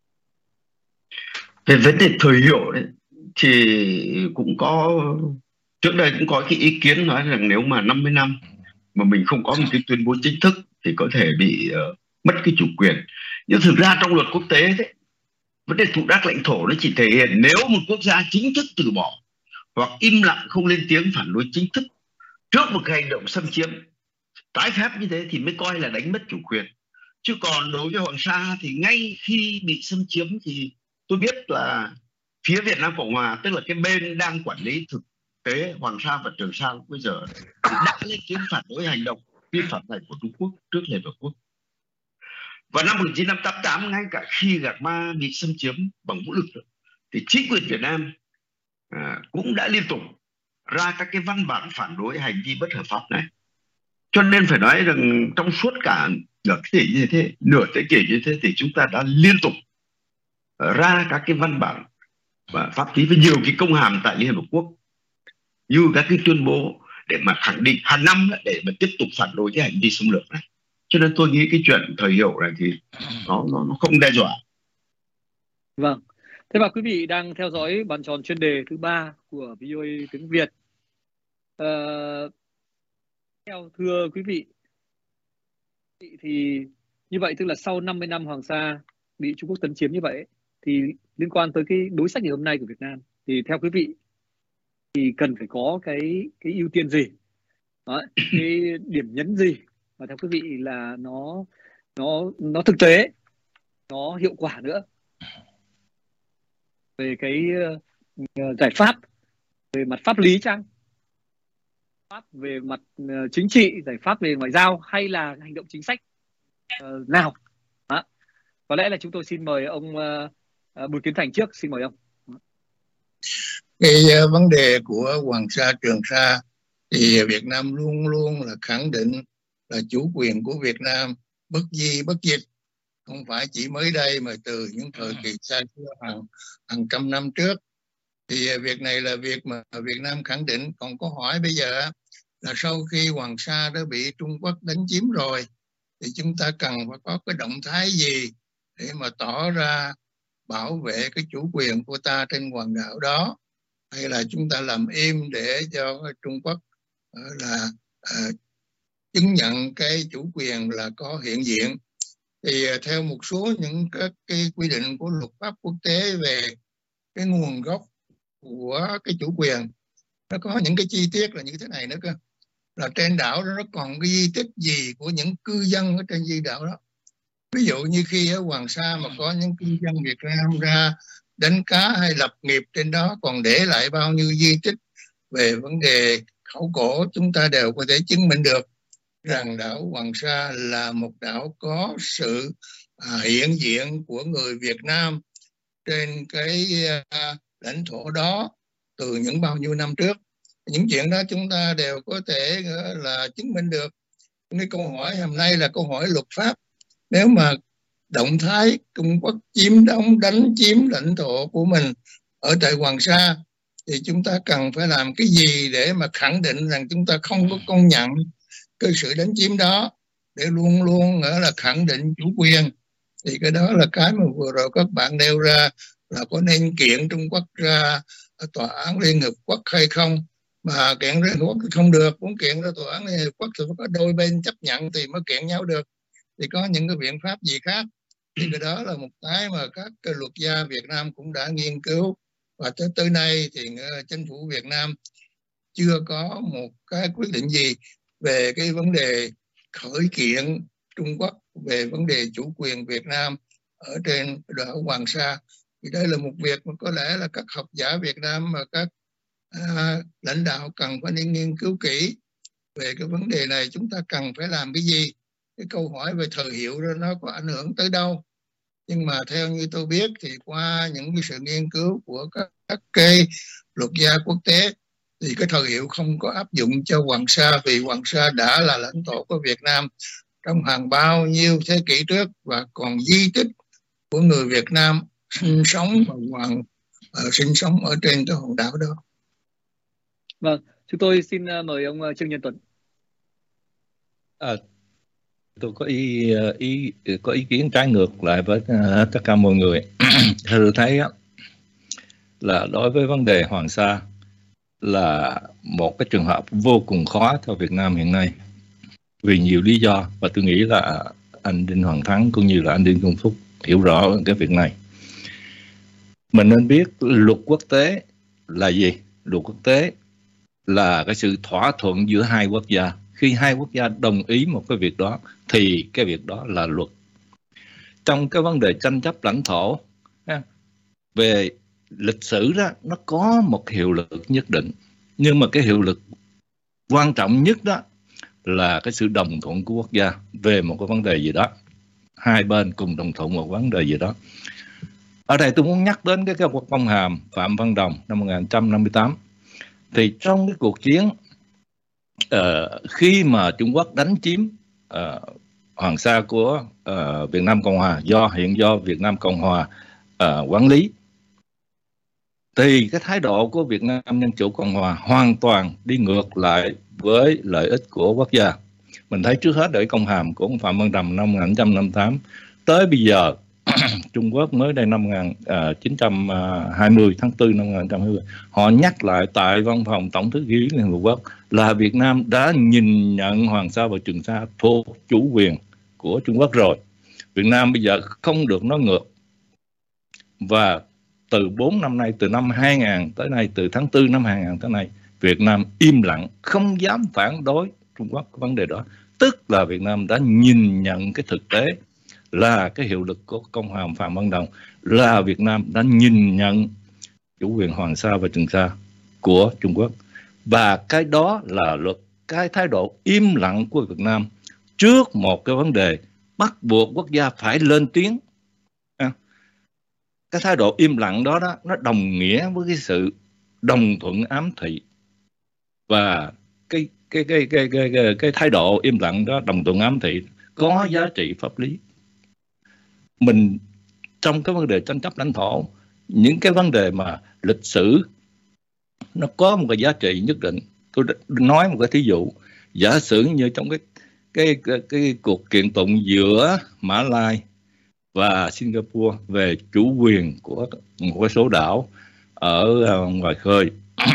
Về vấn đề thời hiệu đấy, thì cũng có, trước đây cũng có cái ý kiến nói rằng nếu mà 50 năm mà mình không có một cái tuyên bố chính thức thì có thể bị mất cái chủ quyền. Nhưng thực ra trong luật quốc tế đấy, vấn đề thụ đắc lãnh thổ nó chỉ thể hiện nếu một quốc gia chính thức từ bỏ hoặc im lặng không lên tiếng phản đối chính thức trước một cái hành động xâm chiếm trái phép như thế thì mới coi là đánh mất chủ quyền. Chứ còn đối với Hoàng Sa thì ngay khi bị xâm chiếm thì tôi biết là phía Việt Nam Cộng Hòa, tức là cái bên đang quản lý thực tế Hoàng Sa và Trường Sa bây giờ đã lên tiếng phản đối hành động vi phạm này của Trung Quốc trước Liên Hợp Quốc. Và năm 1988, ngay cả khi Gạc Ma bị xâm chiếm bằng vũ lực thì chính quyền Việt Nam cũng đã liên tục ra các cái văn bản phản đối hành vi bất hợp pháp này. Cho nên phải nói rằng trong suốt cả nửa thế kỷ như thế thì chúng ta đã liên tục ra các cái văn bản và pháp lý với nhiều cái công hàm tại Liên Hợp Quốc, như các cái tuyên bố để mà khẳng định hàng năm để mà tiếp tục phản đối cái hành vi xâm lược này. Cho nên tôi nghĩ cái chuyện thời hiệu này thì nó không đe dọa. Vâng. Thế và quý vị đang theo dõi bàn tròn chuyên đề thứ 3 của VOA tiếng Việt. Thưa quý vị, thì như vậy tức là sau 50 năm Hoàng Sa bị Trung Quốc tấn chiếm như vậy, thì liên quan tới cái đối sách ngày hôm nay của Việt Nam thì theo quý vị thì cần phải có cái ưu tiên gì, cái điểm nhấn gì mà theo quý vị là nó thực tế, nó hiệu quả nữa về cái giải pháp về mặt pháp lý chăng, pháp về mặt chính trị, giải pháp về ngoại giao hay là hành động chính sách nào? Có lẽ là chúng tôi xin mời ông Bùi Kiến Thành trước, xin mời ông. Cái vấn đề của Hoàng Sa, Trường Sa thì Việt Nam luôn luôn là khẳng định là chủ quyền của Việt Nam bất di bất dịch, không phải chỉ mới đây mà từ những thời kỳ xa xưa hàng trăm năm trước. Thì việc này là việc mà Việt Nam khẳng định. Còn câu hỏi bây giờ là sau khi Hoàng Sa đã bị Trung Quốc đánh chiếm rồi thì chúng ta cần phải có cái động thái gì để mà tỏ ra bảo vệ cái chủ quyền của ta trên quần đảo đó, hay là chúng ta làm im để cho Trung Quốc là chứng nhận cái chủ quyền là có hiện diện. Thì theo một số những các cái quy định của luật pháp quốc tế về cái nguồn gốc của cái chủ quyền, nó có những cái chi tiết là như thế này nữa cơ, là trên đảo đó nó còn cái di tích gì của những cư dân ở trên di đảo đó. Ví dụ như khi ở Hoàng Sa mà có những cư dân Việt Nam ra đánh cá hay lập nghiệp trên đó còn để lại bao nhiêu di tích về vấn đề khảo cổ, chúng ta đều có thể chứng minh được rằng đảo Hoàng Sa là một đảo có sự hiện diện của người Việt Nam trên cái lãnh thổ đó từ những bao nhiêu năm trước. Những chuyện đó chúng ta đều có thể là chứng minh được. Cái câu hỏi hôm nay là câu hỏi luật pháp. Nếu mà động thái Trung Quốc chiếm đóng, đánh chiếm lãnh thổ của mình ở tại Hoàng Sa thì chúng ta cần phải làm cái gì để mà khẳng định rằng chúng ta không có công nhận cái sự đánh chiếm đó, để luôn luôn là khẳng định chủ quyền. Thì cái đó là cái mà vừa rồi các bạn nêu ra, là có nên kiện Trung Quốc ra tòa án Liên Hợp Quốc hay không. Mà kiện Liên Hợp Quốc thì không được, muốn kiện ra tòa án Liên Hợp Quốc thì phải có đôi bên chấp nhận thì mới kiện nhau được. Thì có những cái biện pháp gì khác. Thì cái đó là một cái mà các cái luật gia Việt Nam cũng đã nghiên cứu, và tới nay thì chính phủ Việt Nam chưa có một cái quyết định gì về cái vấn đề khởi kiện Trung Quốc về vấn đề chủ quyền Việt Nam ở trên đảo Hoàng Sa. Thì đây là một việc mà có lẽ là các học giả Việt Nam và các lãnh đạo cần phải nên nghiên cứu kỹ về cái vấn đề này. Chúng ta cần phải làm cái gì? Cái câu hỏi về thời hiệu đó nó có ảnh hưởng tới đâu? Nhưng mà theo như tôi biết thì qua những cái sự nghiên cứu của các cái luật gia quốc tế thì cái thời hiệu không có áp dụng cho Hoàng Sa, vì Hoàng Sa đã là lãnh thổ của Việt Nam trong hàng bao nhiêu thế kỷ trước và còn di tích của người Việt Nam sinh sống ở trên cái hòn đảo đó. Vâng, chúng tôi xin mời ông Trương Nhân Tuấn. Tôi có ý kiến trái ngược lại với tất cả mọi người. Tôi thấy là đối với vấn đề Hoàng Sa là một cái trường hợp vô cùng khó cho Việt Nam hiện nay vì nhiều lý do, và tôi nghĩ là anh Đinh Hoàng Thắng cũng như là anh Đinh Công Phúc hiểu rõ cái việc này. Mình nên biết luật quốc tế là gì. Luật quốc tế là cái sự thỏa thuận giữa hai quốc gia. Khi hai quốc gia đồng ý một cái việc đó thì cái việc đó là luật. Trong cái vấn đề tranh chấp lãnh thổ về lịch sử đó, nó có một hiệu lực nhất định, nhưng mà cái hiệu lực quan trọng nhất đó là cái sự đồng thuận của quốc gia về một cái vấn đề gì đó. Hai bên cùng đồng thuận một vấn đề gì đó. Ở đây tôi muốn nhắc đến cái kế hoạch công hàm Phạm Văn Đồng năm 1958. Thì trong cái cuộc chiến khi mà Trung Quốc đánh chiếm Hoàng Sa của Việt Nam Cộng Hòa hiện do Việt Nam Cộng Hòa quản lý, thì cái thái độ của Việt Nam Dân Chủ Cộng Hòa hoàn toàn đi ngược lại với lợi ích của quốc gia. Mình thấy trước hết ở công hàm của ông Phạm Văn Đồng năm 1958 tới bây giờ Trung Quốc mới đây năm 1920, tháng 4 năm 1920, họ nhắc lại tại văn phòng Tổng thư ký Liên Hợp Quốc là Việt Nam đã nhìn nhận Hoàng Sa và Trường Sa thuộc chủ quyền của Trung Quốc rồi. Việt Nam bây giờ không được nói ngược. Và từ 4 năm nay, từ năm 2000 tới nay, từ tháng 4 năm 2000 tới nay, Việt Nam im lặng, không dám phản đối Trung Quốc cái vấn đề đó. Tức là Việt Nam đã nhìn nhận cái thực tế là cái hiệu lực của công hàm Phạm Văn Đồng, là Việt Nam đã nhìn nhận chủ quyền Hoàng Sa và Trường Sa của Trung Quốc. Và cái đó là luật. Cái thái độ im lặng của Việt Nam trước một cái vấn đề bắt buộc quốc gia phải lên tiếng, cái thái độ im lặng đó nó đồng nghĩa với cái sự đồng thuận ám thị. Và cái thái độ im lặng đó, đồng thuận ám thị, có giá trị pháp lý. Mình trong cái vấn đề tranh chấp lãnh thổ, những cái vấn đề mà lịch sử nó có một cái giá trị nhất định. Tôi nói một cái thí dụ, giả sử như trong cái cuộc kiện tụng giữa Mã Lai và Singapore về chủ quyền của một cái số đảo ở ngoài khơi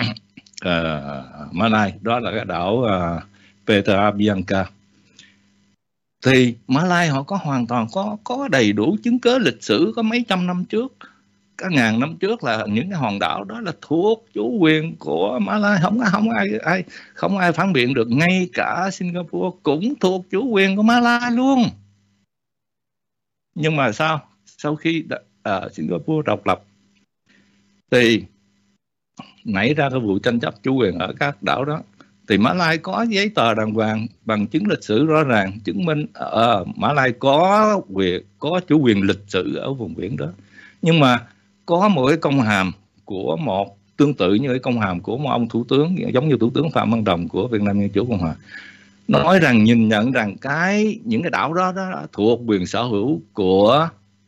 Mã Lai, đó là cái đảo Petra Bianca. Thì Mã Lai họ có hoàn toàn có đầy đủ chứng cứ lịch sử, có mấy trăm năm trước, cả ngàn năm trước là những cái hòn đảo đó là thuộc chủ quyền của Mã Lai, không ai phản biện được. Ngay cả Singapore cũng thuộc chủ quyền của Mã Lai luôn. Nhưng mà sau khi Singapore độc lập thì nảy ra cái vụ tranh chấp chủ quyền ở các đảo đó. Thì Mã Lai có giấy tờ đàng hoàng, bằng chứng lịch sử rõ ràng chứng minh Mã Lai có chủ quyền lịch sử ở vùng biển đó. Nhưng mà có một cái công hàm của tương tự như cái công hàm của một ông thủ tướng, giống như Thủ tướng Phạm Văn Đồng của Việt Nam Dân Chủ Cộng Hòa, nói rằng nhìn nhận rằng những cái đảo đó thuộc quyền sở hữu của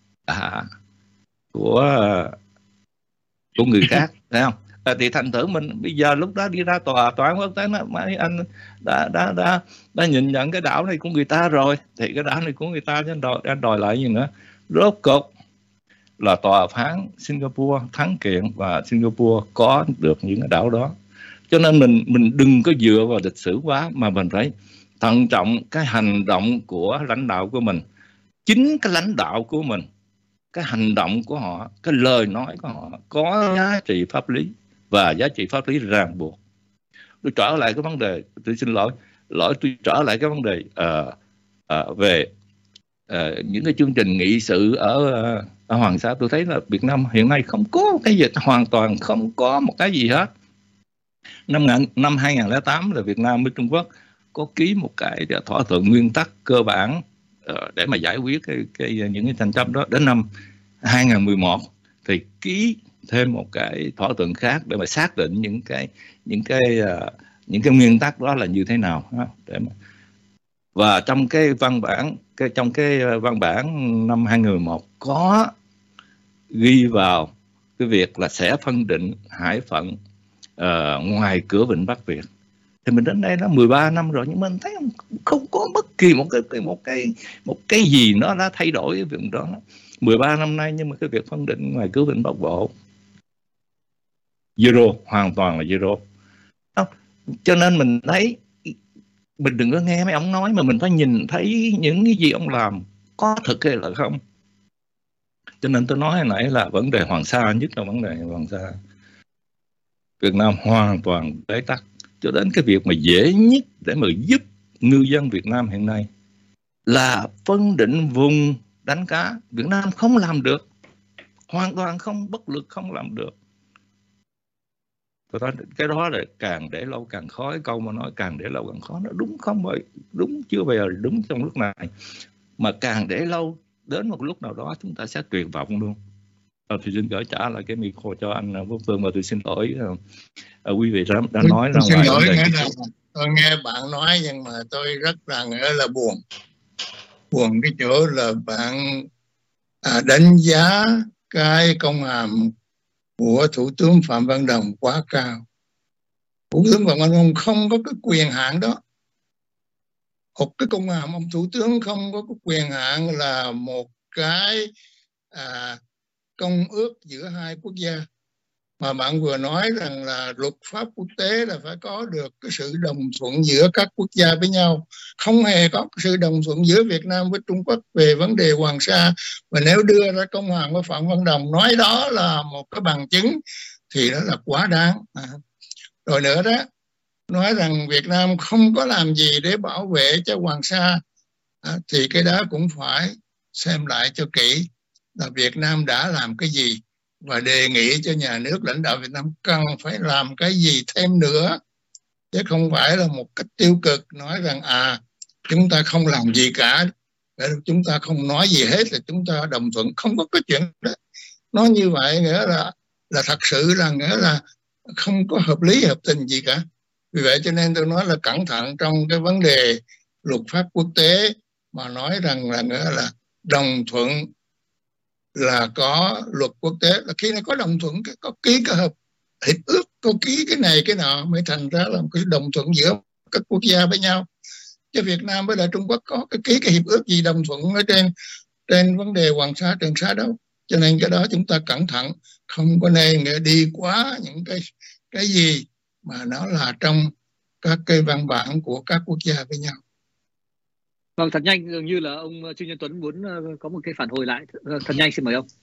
người khác, thấy không? Thì thành thử mình bây giờ lúc đó đi ra tòa án quốc tế, mấy anh đã nhìn nhận cái đảo này của người ta rồi, thì cái đảo này của người ta chứ anh đòi lại gì nữa. Rốt cuộc là tòa phán Singapore thắng kiện và Singapore có được những cái đảo đó. Cho nên mình đừng có dựa vào lịch sử quá, mà mình phải thận trọng cái hành động của lãnh đạo của mình. Chính cái lãnh đạo của mình, cái hành động của họ, cái lời nói của họ có giá trị pháp lý và giá trị pháp lý ràng buộc. Tôi trở lại cái vấn đề, tôi xin lỗi tôi trở lại cái vấn đề về những cái chương trình nghị sự ở Hoàng Sa. Tôi thấy là Việt Nam hiện nay không có cái gì, hoàn toàn không có một cái gì hết. Năm 2008 là Việt Nam với Trung Quốc có ký một cái thỏa thuận nguyên tắc cơ bản để mà giải quyết những cái tranh chấp đó. Đến năm 2011 thì ký thêm một cái thỏa thuận khác để mà xác định những cái nguyên tắc đó là như thế nào, để mà Và trong cái văn bản năm 2011 có ghi vào cái việc là sẽ phân định hải phận ngoài cửa Vịnh Bắc Việt. Thì mình đến đây nó 13 năm rồi, nhưng mình thấy không có bất kỳ một cái gì nó đã thay đổi cái việc đó. 13 năm nay, nhưng mà cái việc phân định ngoài cửa Vịnh Bắc Bộ zero, hoàn toàn là zero. Cho nên mình thấy mình đừng có nghe mấy ông nói, mà mình phải nhìn thấy những cái gì ông làm có thực hay là không. Cho nên tôi nói hồi nãy là vấn đề Hoàng Sa, nhất là vấn đề Hoàng Sa, Việt Nam hoàn toàn bế tắc. Cho đến cái việc mà dễ nhất để mà giúp ngư dân Việt Nam hiện nay là phân định vùng đánh cá, Việt Nam không làm được, hoàn toàn không, bất lực, không làm được. Tôi nói cái đó là càng để lâu càng khó. Cái câu mà nói càng để lâu càng khó, nó đúng không vậy? Đúng chưa bao giờ đúng trong lúc này, mà càng để lâu đến một lúc nào đó chúng ta sẽ tuyệt vọng luôn. Thì xin gửi trả lại cái micro cho anh Quốc Phương, và tôi xin lỗi quý vị đã nói ra ngoài. Xin lỗi, tôi nghe bạn nói nhưng mà tôi rất là buồn cái chỗ là bạn đánh giá cái công hàm của Thủ tướng Phạm Văn Đồng quá cao. Thủ tướng Phạm Văn Đồng không có cái quyền hạn đó. Một cái công hàm ông Thủ tướng không có cái quyền hạn là một cái công ước giữa hai quốc gia. Mà bạn vừa nói rằng là luật pháp quốc tế là phải có được cái sự đồng thuận giữa các quốc gia với nhau. Không hề có sự đồng thuận giữa Việt Nam với Trung Quốc về vấn đề Hoàng Sa. Và nếu đưa ra công hàm của Phạm Văn Đồng nói đó là một cái bằng chứng thì đó là quá đáng. Rồi nữa đó, nói rằng Việt Nam không có làm gì để bảo vệ cho Hoàng Sa, thì cái đó cũng phải xem lại cho kỹ là Việt Nam đã làm cái gì, và đề nghị cho nhà nước, lãnh đạo Việt Nam cần phải làm cái gì thêm nữa, chứ không phải là một cách tiêu cực nói rằng chúng ta không làm gì cả, chúng ta không nói gì hết là chúng ta đồng thuận. Không có cái chuyện đó. Nói như vậy nghĩa là thật sự là nghĩa là không có hợp lý hợp tình gì cả. Vì vậy cho nên tôi nói là cẩn thận trong cái vấn đề luật pháp quốc tế, mà nói rằng là nghĩa là đồng thuận là có luật quốc tế, là khi này có đồng thuận, có ký cái hiệp ước, có ký cái này cái nọ mới thành ra là một cái đồng thuận giữa các quốc gia với nhau. Chứ Việt Nam với lại Trung Quốc có cái ký cái hiệp ước gì đồng thuận ở trên vấn đề Hoàng Sa, Trường Sa đâu. Cho nên cái đó chúng ta cẩn thận, không có nên đi quá những cái gì mà nó là trong các cái văn bản của các quốc gia với nhau. Vâng, thật nhanh, dường như là ông Trương Nhân Tuấn muốn có một cái phản hồi lại. Thật nhanh, xin mời ông.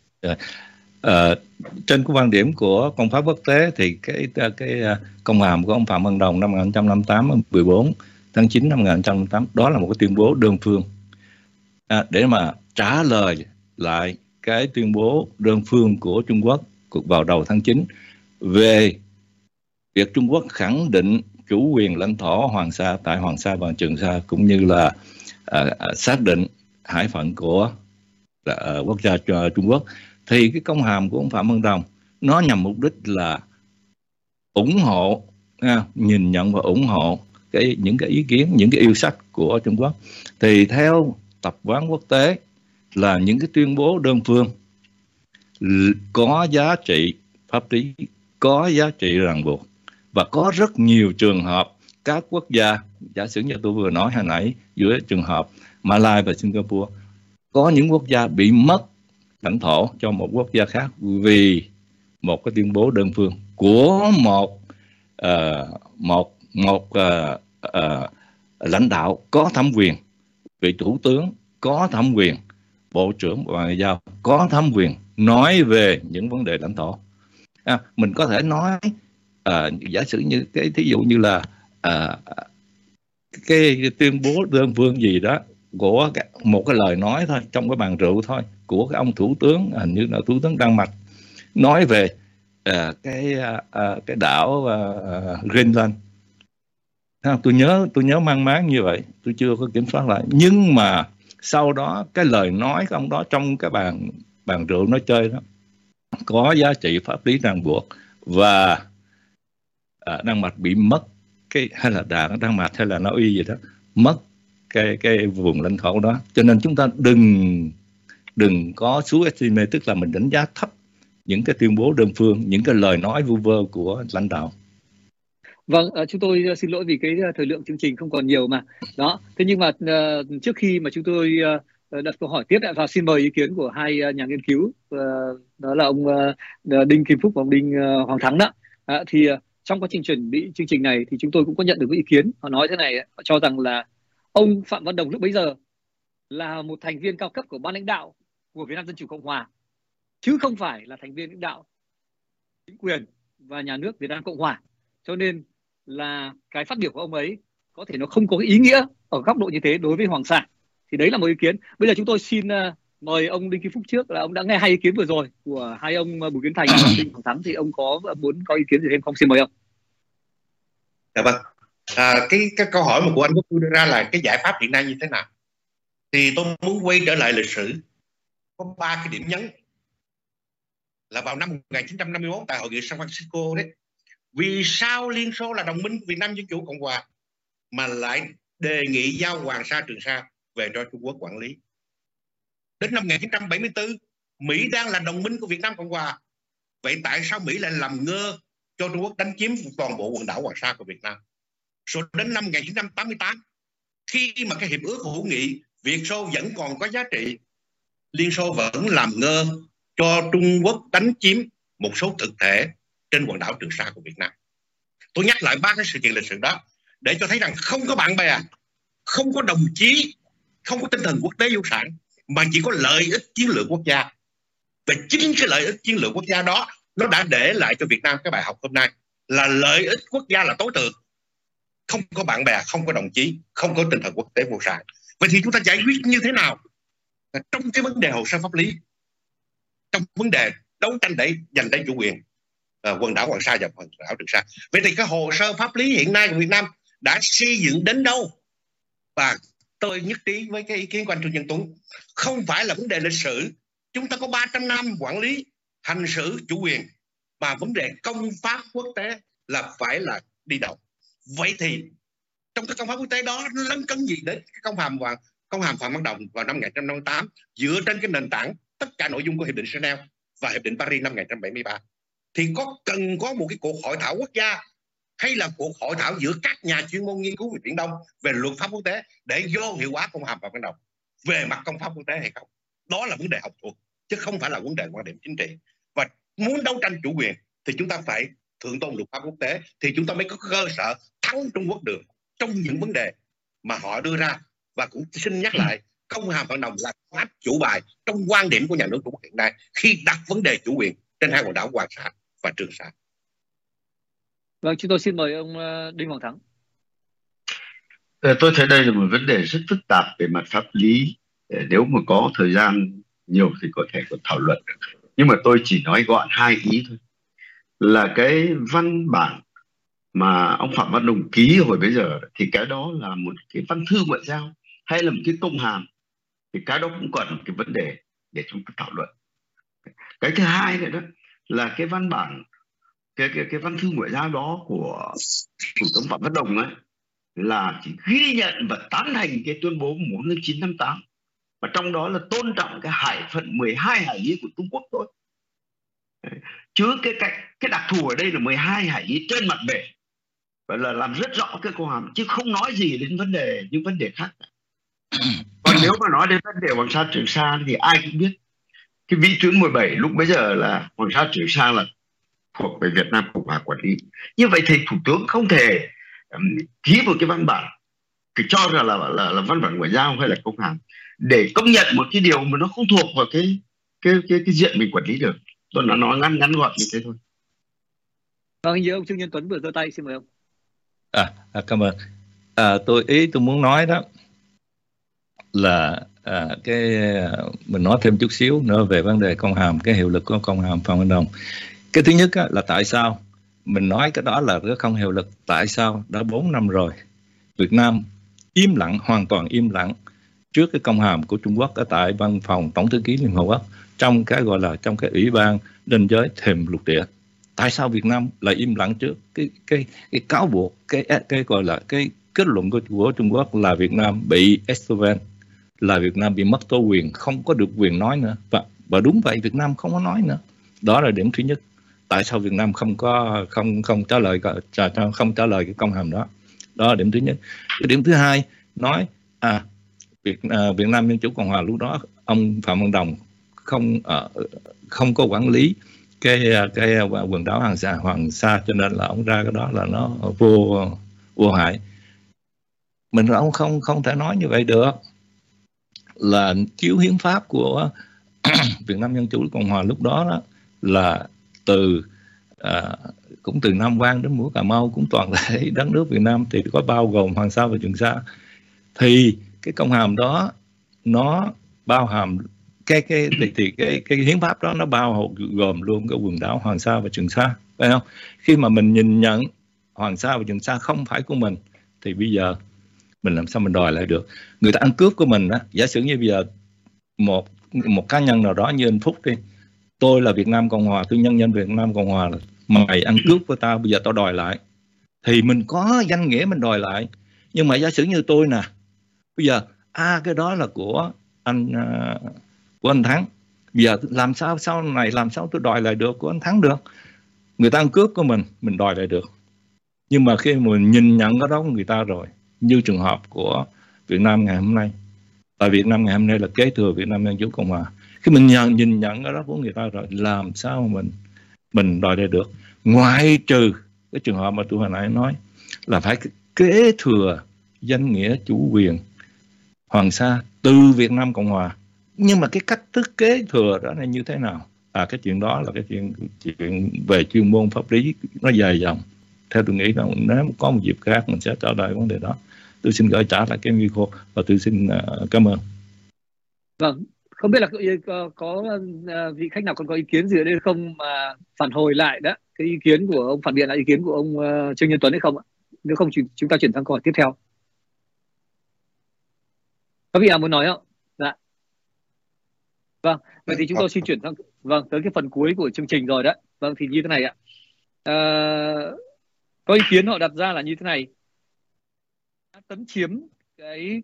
Trên cái quan điểm của công pháp quốc tế thì cái công hàm của ông Phạm Văn Đồng năm 1958, 14 tháng 9 năm 1958, đó là một cái tuyên bố đơn phương để mà trả lời lại cái tuyên bố đơn phương của Trung Quốc vào đầu tháng 9 về việc Trung Quốc khẳng định chủ quyền lãnh thổ Hoàng Sa tại Hoàng Sa và Trường Sa, cũng như là xác định hải phận của quốc gia Trung Quốc. Thì cái công hàm của ông Phạm Văn Đồng nó nhằm mục đích là ủng hộ, nhìn nhận và ủng hộ những cái ý kiến, những cái yêu sách của Trung Quốc. Thì theo tập quán quốc tế là những cái tuyên bố đơn phương có giá trị pháp lý, có giá trị ràng buộc, và có rất nhiều trường hợp các quốc gia, giả sử như tôi vừa nói hồi nãy, giữa trường hợp Malaysia và Singapore, có những quốc gia bị mất lãnh thổ cho một quốc gia khác vì một cái tuyên bố đơn phương của một lãnh đạo có thẩm quyền, vị thủ tướng có thẩm quyền, bộ trưởng Bộ Ngoại giao có thẩm quyền nói về những vấn đề lãnh thổ. Mình có thể nói giả sử như cái thí dụ như là cái tuyên bố đơn phương gì đó của một cái lời nói thôi, trong cái bàn rượu thôi, của cái ông thủ tướng, hình như là thủ tướng Đan Mạch, nói về cái đảo Greenland. Tôi nhớ mang máng như vậy, tôi chưa có kiểm soát lại. Nhưng mà sau đó cái lời nói của ông đó trong cái bàn rượu nói chơi đó có giá trị pháp lý ràng buộc, và Đan Mạch bị mất hay là Đan Mạch hay là Na Uy gì đó mất cái vùng lãnh thổ đó. Cho nên chúng ta đừng có estimate, tức là mình đánh giá thấp những cái tuyên bố đơn phương, những cái lời nói vu vơ của lãnh đạo. Vâng, chúng tôi xin lỗi vì cái thời lượng chương trình không còn nhiều mà. Đó, thế nhưng mà trước khi mà chúng tôi đặt câu hỏi tiếp và xin mời ý kiến của hai nhà nghiên cứu, đó là ông Đinh Kim Phúc và ông Đinh Hoàng Thắng đó. Thì trong quá trình chuẩn bị chương trình này thì chúng tôi cũng có nhận được một ý kiến. Họ nói thế này, họ cho rằng là ông Phạm Văn Đồng lúc bấy giờ là một thành viên cao cấp của ban lãnh đạo của Việt Nam Dân Chủ Cộng Hòa, chứ không phải là thành viên lãnh đạo chính quyền và nhà nước Việt Nam Cộng Hòa. Cho nên là cái phát biểu của ông ấy có thể nó không có cái ý nghĩa ở góc độ như thế đối với Hoàng Sa. Thì đấy là một ý kiến. Bây giờ chúng tôi xin mời ông Đinh Kim Phúc trước, là ông đã nghe hai ý kiến vừa rồi của hai ông Bùi Kiến Thành và Đinh Hoàng Thắng, thì ông muốn có ý kiến gì thêm không? Xin mời ông. Dạ vâng. Cái câu hỏi mà của anh Quốc đưa ra là cái giải pháp hiện nay như thế nào, thì tôi muốn quay trở lại lịch sử. Có 3 cái điểm nhấn là vào năm 1951 tại hội nghị San Francisco đấy. Vì sao Liên Xô là đồng minh của Việt Nam Dân Chủ Cộng Hòa mà lại đề nghị giao Hoàng Sa Trường Sa về cho Trung Quốc quản lý? Đến năm 1974, Mỹ đang là đồng minh của Việt Nam Cộng Hòa. Vậy tại sao Mỹ lại làm ngơ cho Trung Quốc đánh chiếm toàn bộ quần đảo Hoàng Sa của Việt Nam? Rồi đến năm 1988, khi mà cái hiệp ước hữu nghị Việt Xô vẫn còn có giá trị, Liên Xô vẫn làm ngơ cho Trung Quốc đánh chiếm một số thực thể trên quần đảo Trường Sa của Việt Nam. Tôi nhắc lại 3 cái sự kiện lịch sử đó để cho thấy rằng không có bạn bè, không có đồng chí, không có tinh thần quốc tế vô sản, mà chỉ có lợi ích chiến lược quốc gia. Và chính cái lợi ích chiến lược quốc gia đó nó đã để lại cho Việt Nam cái bài học hôm nay là lợi ích quốc gia là tối thượng. Không có bạn bè, không có đồng chí, không có tinh thần quốc tế vô sản. Vậy thì chúng ta giải quyết như thế nào trong cái vấn đề hồ sơ pháp lý, trong vấn đề đấu tranh để giành lấy chủ quyền quần đảo Hoàng Sa và quần đảo Trường Sa? Vậy thì cái hồ sơ pháp lý hiện nay của Việt Nam đã xây dựng đến đâu? Và tôi nhất trí với cái ý kiến của anh Trương Nhân Tuấn, không phải là vấn đề lịch sử. Chúng ta có 300 năm quản lý hành xử chủ quyền, mà vấn đề công pháp quốc tế là phải là đi đầu. Vậy thì trong cái công pháp quốc tế đó nó lấn cấn gì đến cái công hàm Phạm Văn Đồng vào năm 1958 dựa trên cái nền tảng tất cả nội dung của Hiệp định Geneva và Hiệp định Paris năm 1973? Thì cần có một cái cuộc hội thảo quốc gia hay là cuộc hội thảo giữa các nhà chuyên môn nghiên cứu về Biển Đông, về luật pháp quốc tế để vô hiệu hóa công hàm Phạm Văn Đồng về mặt công pháp quốc tế hay không? Đó là vấn đề học thuật chứ không phải là vấn đề quan điểm chính trị. Và muốn đấu tranh chủ quyền thì chúng ta phải thượng tôn luật pháp quốc tế, thì chúng ta mới có cơ sở thắng Trung Quốc được trong những vấn đề mà họ đưa ra. Và cũng xin nhắc lại, công hàm Phạm Văn Đồng là áp chủ bài trong quan điểm của nhà nước Trung Quốc hiện nay khi đặt vấn đề chủ quyền trên hai quần đảo Hoàng Sa và Trường Sa. Vâng, chúng tôi xin mời ông Đinh Hoàng Thắng. Tôi thấy đây là một vấn đề rất phức tạp về mặt pháp lý. Nếu mà có thời gian nhiều thì có thể còn thảo luận được. Nhưng mà tôi chỉ nói gọn 2 ý thôi. Là cái văn bản mà ông Phạm Văn Đồng ký hồi bấy giờ thì cái đó là một cái văn thư ngoại giao hay là một cái công hàm, thì cái đó cũng còn một cái vấn đề để chúng ta thảo luận. Cái thứ hai nữa đó là cái văn bản, cái văn thư ngoại giao đó của Thủ tướng Phạm Văn Đồng ấy là chỉ ghi nhận và tán thành cái tuyên bố 1958, và trong đó là tôn trọng cái hải phận 12 hải lý của Trung Quốc thôi. Chứ cái đặc thù ở đây là 12 hải lý trên mặt bể, và là làm rất rõ cái câu hàm, chứ không nói gì đến những vấn đề khác. Còn nếu mà nói đến vấn đề Hoàng Sa Trường Sa thì ai cũng biết cái vĩ tuyến 17 lúc bấy giờ là Hoàng Sa Trường Sa là thuộc về Việt Nam Cộng Hòa quản lý. Như vậy thì Thủ tướng không thể ký một cái văn bản thì cho ra là văn bản ngoại giao hay là công hàm để công nhận một cái điều mà nó không thuộc vào cái diện mình quản lý được. Tôi đã nói ngắn gọn như thế thôi. Vâng, hình như ông Trương Nhân Tuấn vừa giơ tay, xin mời ông. Cảm ơn. Tôi muốn nói đó là mình nói thêm chút xíu nữa về vấn đề công hàm, cái hiệu lực của công hàm Phạm Văn Đồng. Cái thứ nhất là tại sao mình nói cái đó là không hiệu lực? Tại sao đã 4 năm rồi Việt Nam im lặng, hoàn toàn im lặng trước cái công hàm của Trung Quốc ở tại văn phòng Tổng thư ký Liên Hợp Quốc trong cái gọi là trong cái ủy ban ranh giới thềm lục địa? Tại sao Việt Nam lại im lặng trước cái cáo buộc, cái gọi là kết luận của Trung Quốc là Việt Nam bị extrovert, là Việt Nam bị mất tố quyền, không có được quyền nói nữa. Và đúng vậy, Việt Nam không có nói nữa. Đó là điểm thứ nhất. Tại sao Việt Nam không trả lời cái công hàm đó? Đó là điểm thứ nhất. Cái điểm thứ hai, nói Việt Nam Dân Chủ Cộng Hòa lúc đó ông Phạm Văn Đồng không có quản lý cái quần đảo Hoàng Sa, cho nên là ông ra cái đó là nó vô hại. Mình ông không thể nói như vậy được. Là chiếu hiến pháp của Việt Nam Dân Chủ Cộng Hòa lúc đó là cũng từ Nam Quan đến mũi Cà Mau, cũng toàn thể đất nước Việt Nam thì có bao gồm Hoàng Sa và Trường Sa. Thì cái công hàm đó nó bao hàm cái hiến pháp đó nó bao gồm luôn cái quần đảo Hoàng Sa và Trường Sa, phải không? Khi mà mình nhìn nhận Hoàng Sa và Trường Sa không phải của mình thì bây giờ mình làm sao mình đòi lại được? Người ta ăn cướp của mình á, giả sử như bây giờ một cá nhân nào đó như anh Phúc đi, tôi là Việt Nam Cộng Hòa, tôi nhân dân Việt Nam Cộng Hòa, là mày ăn cướp của tao, bây giờ tao đòi lại, thì mình có danh nghĩa mình đòi lại. Nhưng mà giả sử như tôi nè, bây giờ cái đó là của anh Thắng, bây giờ làm sao sau này làm sao tôi đòi lại được của anh Thắng được? Người ta ăn cướp của mình đòi lại được. Nhưng mà khi mình nhìn nhận cái đó của người ta rồi, như trường hợp của Việt Nam ngày hôm nay, tại Việt Nam ngày hôm nay là kế thừa Việt Nam Dân Chủ Cộng Hòa, khi mình nhìn nhận cái đó của người ta rồi, làm sao mình đòi lại được? Ngoại trừ cái trường hợp mà tôi hồi nãy nói là phải kế thừa danh nghĩa chủ quyền Hoàng Sa từ Việt Nam Cộng Hòa. Nhưng mà cái cách thức kế thừa đó là như thế nào? Cái chuyện đó là cái chuyện về chuyên môn pháp lý, nó dài dòng. Theo tôi nghĩ là nếu có một dịp khác mình sẽ trả lời vấn đề đó. Tôi xin gửi trả lại cái micro và tôi xin cảm ơn. Vâng, không biết là có vị khách nào còn có ý kiến gì ở đây không mà phản hồi lại đó cái ý kiến của ông, phản biện lại ý kiến của ông Trương Nhân Tuấn hay không ạ? Nếu không chúng ta chuyển sang câu hỏi tiếp theo. Có vị nào muốn nói không? Dạ. Vâng, vậy thì chúng tôi xin chuyển sang tới cái phần cuối của chương trình rồi đó. Vâng, thì như thế này ạ. Có ý kiến họ đặt ra là như thế này: đã tấn chiếm cái